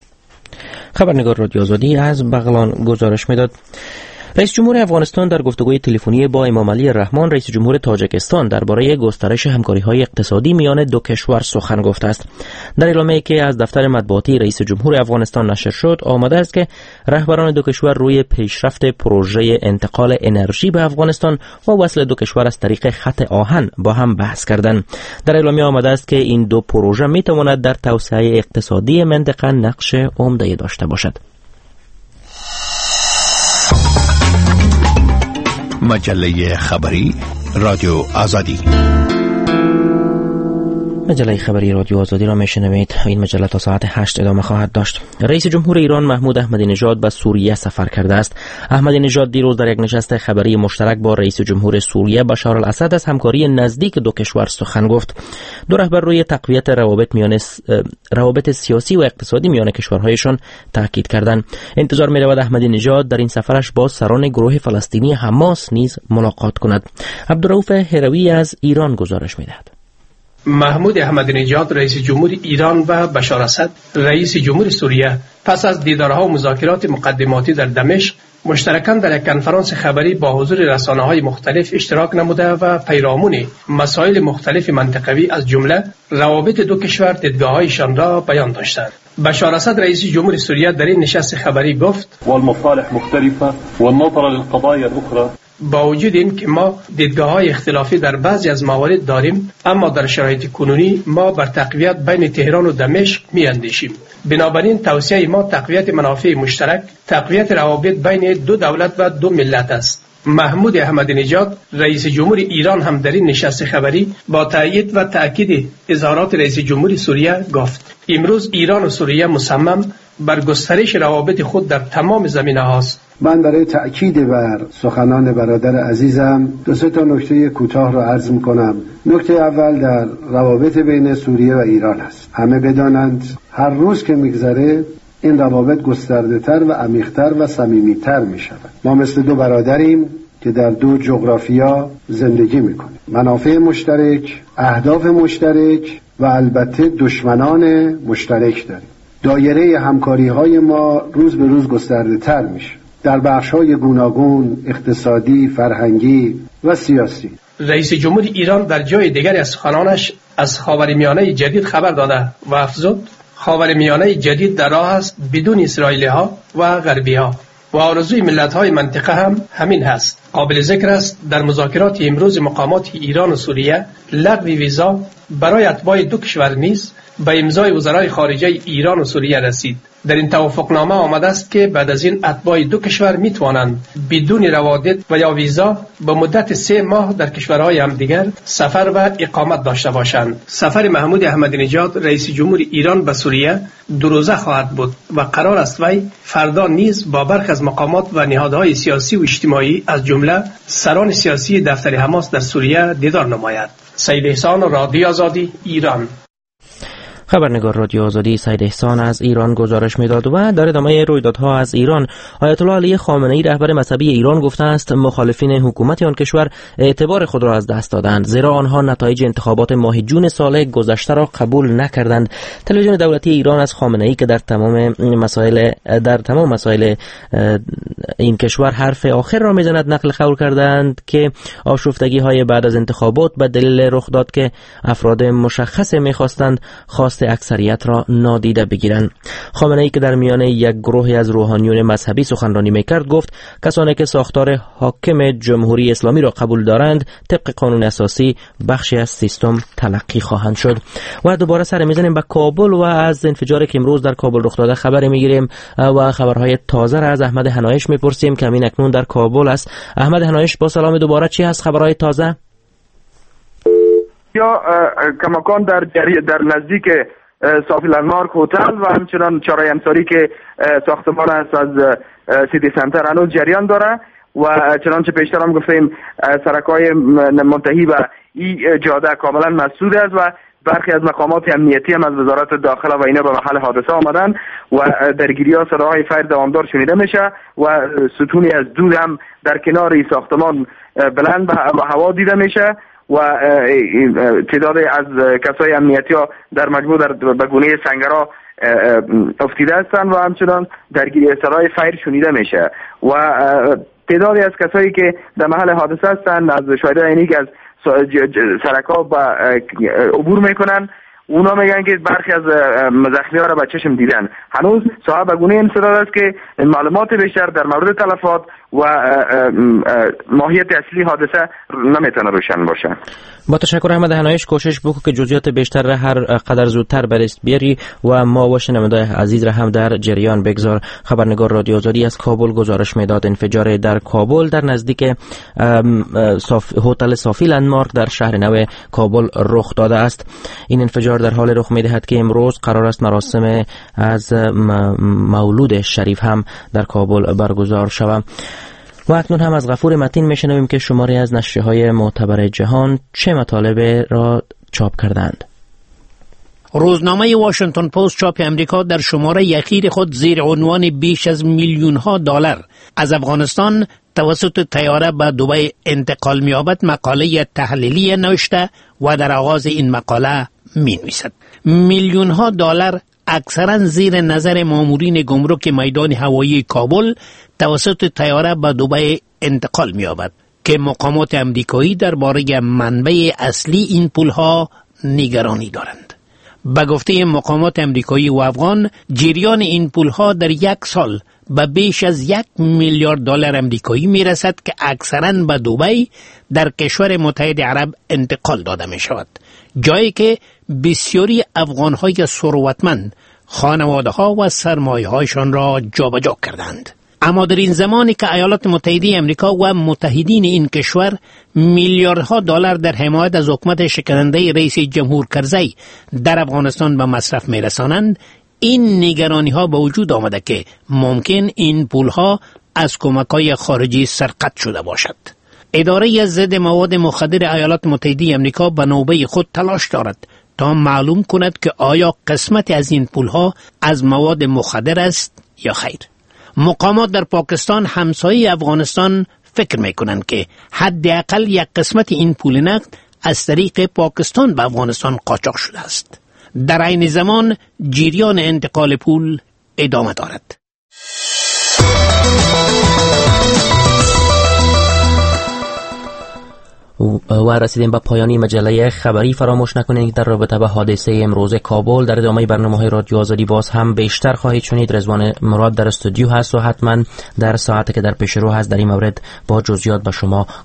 خبرنگار رادیو آزادی از بغلان گزارش میداد. رئیس جمهور افغانستان در گفتگوی تلفنی با امام علی رحمان رئیس جمهور تاجیکستان درباره گسترش همکاری‌های اقتصادی میان دو کشور سخن گفته است. در اعلامیه‌ای که از دفتر مطبوعاتی رئیس جمهور افغانستان نشر شد آمده است که رهبران دو کشور روی پیشرفت پروژه انتقال انرژی به افغانستان و وصل دو کشور از طریق خط آهن با هم بحث کردند. در اعلامیه آمده است که این دو پروژه می‌تواند در توسعه اقتصادی منطقه نقش عمده داشته باشد. مجله خبری رادیو آزادی. مجله خبری رادیو آزادی را میشنوید. این مجله تا ساعت هشت ادامه خواهد داشت. رئیس جمهور ایران محمود احمدی نژاد به سوریه سفر کرده است. احمدی نژاد دیروز در یک نشست خبری مشترک با رئیس جمهور سوریه بشار الاسد از همکاری نزدیک دو کشور سخن گفت. دو رهبر روی تقویت روابط میان روابط سیاسی و اقتصادی میان کشورهایشان تاکید کردند. انتظار می‌رود احمدی نژاد در این سفرش با سران گروه فلسطینی حماس نیز ملاقات کند. عبدالرؤوف هروی از ایران گزارش می‌دهد. محمود احمدی نژاد رئیس جمهور ایران و بشار اسد رئیس جمهور سوریه پس از دیدارها و مذاکرات مقدماتی در دمشق مشترکاً در یک کنفرانس خبری با حضور رسانه‌های مختلف اشتراک نموده و پیرامون مسائل مختلف منطقوی از جمله روابط دو کشور دیدگاه‌هایشان را بیان داشتند. بشار اسد رئیس جمهور سوریه در این نشست خبری گفت: والمصالح مختلفة والنظر للقضايا الأخرى با وجود این که ما دیدگاه های اختلافی در بعضی از موارد داریم، اما در شرایط کنونی ما بر تقویت بین تهران و دمشق می اندیشیم. بنابراین توصیه ما تقویت منافع مشترک، تقویت روابط بین دو دولت و دو ملت است. محمود احمدی نژاد رئیس جمهور ایران هم در این نشست خبری با تأیید و تأکید اظهارات رئیس جمهور سوریه گفت امروز ایران و سوریه مصمم بر گسترش روابط خود در تمام زمینه هاست. من برای تأکید بر سخنان برادر عزیزم دو سه تا نکته کوتاه را عرض می‌کنم. نکته اول در روابط بین سوریه و ایران است. همه بدانند هر روز که می‌گذره این روابط گسترده‌تر و عمیق‌تر و صمیمی‌تر می‌شود. ما مثل دو برادریم که در دو جغرافیا زندگی می‌کنیم. منافع مشترک، اهداف مشترک و البته دشمنان مشترک داریم. دایره همکاری‌های ما روز به روز گسترده‌تر میشه در بخش‌های گوناگون اقتصادی، فرهنگی و سیاسی. رئیس جمهور ایران در جای دیگری از سخنانش از خاورمیانه جدید خبر داده و افزود خاورمیانه جدید در راه است بدون اسرائیلی‌ها و غربی‌ها و آرزوی ملت‌های منطقه هم همین هست. قابل ذکر است در مذاکرات امروز مقامات ایران و سوریه لغو ویزا برای اتباع دو کشور نیز به امضای وزرای خارجه ایران و سوریه رسید. در این توافقنامه آمده است که بعد از این اتباع دو کشور می توانند بدون روادد و یا ویزا به مدت سه ماه در کشورهای همدیگر سفر و اقامت داشته باشند. سفر محمود احمدی نژاد رئیس جمهور ایران به سوریه دو روزه خواهد بود و قرار است وی فردا نیز با برخی از مقامات و نهادهای سیاسی و اجتماعی از جمله سران سیاسی دفتر حماس در سوریه دیدار نماید. سید احسان، رادیو آزادی، ایران. خبرنگار رادیو آزادی سید احسان از ایران گزارش میداد. و در ادامه رویدادها از ایران، آیت الله علی خامنه‌ای رهبر مذهبی ایران گفته است مخالفین حکومت آن کشور اعتبار خود را از دست دادند، زیرا آنها نتایج انتخابات ماه جون سال گذشته را قبول نکردند. تلویزیون دولتی ایران از خامنه‌ای که در تمام مسائل در تمام مسائل این کشور حرف آخر را میزند نقل قول کردند که آشفتگی‌های بعد از انتخابات به دلیل رخ داد که افراد مشخص می‌خواستند خواست اکثریت را نادیده بگیرند. خامنه‌ای که در میان یک گروهی از روحانیون مذهبی سخنرانی میکرد گفت کسانی که ساختار حاکم جمهوری اسلامی را قبول دارند طبق قانون اساسی بخشی از سیستم تلقی خواهند شد. و دوباره سر میزنیم به کابل و از انفجاری که امروز در کابل رخ داده خبری میگیریم و خبرهای تازه را از احمد هنایش میپرسیم که همین اکنون در کابل است. احمد هنایش، با سلام دوباره، چی هست خبرهای تازه؟ یا کماکان در در نزدیک صافی لندمارک هتل و همچنان چهارراه امساری که ساختمان است از سیتی سنتر هنوز جریان داره و چنانچه پیشتر هم گفتیم سرک‌های منتهی به این جاده کاملا مسدود است و برخی از مقامات امنیتی هم از وزارت داخله و اینا به محل حادثه آمدن و درگیری‌ها صداهای فیر دوامدار شنیده میشه و ستونی از دود هم در کنار این ساختمان بلند به هوا دیده میشه و تعداد از کسای امنیتی ها در مجموع در به گونه سنگرها افتیده هستند و همچنان درگیری صدای فیر شنیده میشه و تعدادی از کسایی که در محل حادثه هستند از شاهدان عینی که از سرک‌ها با عبور میکنن، اونا میگن که برخی از زخمی‌ها را به چشم دیدن. هنوز صاحب به گونه انسداد است که معلومات بیشتر در مورد تلفات و ماهیت اصلی حادثه نمیتونه روشن باشه. با تشکر احمد هنایش، کوشش بکو که جزئیات بیشتر را هر قدر زودتر برست بیاری و ما و شنوندگان عزیز را هم در جریان بگذار. خبرنگار رادیو آزادی از کابل گزارش میداد انفجار در کابل در نزدیک هتل صافی لندمارک در شهر نو کابل رخ داده است. این انفجار در حال رخ میدهد که امروز قرار است مراسم از مولود شریف هم در کابل برگزار شود. و اکنون هم از غفور متین میشنویم که شماری از نشریه‌های معتبر جهان چه مطالب را چاپ کردند. روزنامه واشنگتن پست چاپ امریکا در شماره اخیر خود زیر عنوان بیش از میلیون ها دلار از افغانستان توسط طیاره به دبی انتقال می‌یابد مقاله تحلیلی نوشته و در آغاز این مقاله می‌نویسد میلیون ها دلار اکثرا زیر نظر مامورین گمرک میدان هوایی کابل توسط طیاره به دبی انتقال می‌یابد که مقامات امریکایی درباره منبع اصلی این پول‌ها نگرانی دارند. به گفته مقامات امریکایی و افغان، جریان این پول‌ها در یک سال به بیش از یک میلیارد دلار امریکایی می رسد که اکثراً به دبی در کشور متحد عرب انتقال داده می شود، جایی که بسیاری افغان‌های ثروتمند خانواده ها و سرمایه هایشان را جابجا کردند. اما در این زمانی که ایالات متحده امریکا و متحدین این کشور میلیاردها دلار در حمایت از حکومت شکننده رئیس جمهور کرزی در افغانستان به مصرف می‌رسانند، این نگرانی ها به وجود آمده که ممکن این پول ها از کمک‌های خارجی سرقت شده باشد. اداره ضد مواد مخدر ایالات متحده امریکا به نوبه خود تلاش دارد تا معلوم کند که آیا قسمتی از این پول ها از مواد مخدر است یا خیر. مقامات در پاکستان همسایه افغانستان فکر میکنند که حداقل یک قسمت این پول نقد از طریق پاکستان به افغانستان قاچاق شده است. در این زمان جریان انتقال پول ادامه دارد. و رسیدیم به پایانی مجله خبری. فراموش نکنید در رابطه با حادثه امروز کابل در ادامه برنامه‌های رادیو آزادی باز هم بیشتر خواهید شنید. رضوان مراد در استودیو هست و حتما در ساعتی که در پیش رو هست در این مورد با جزئیات به شما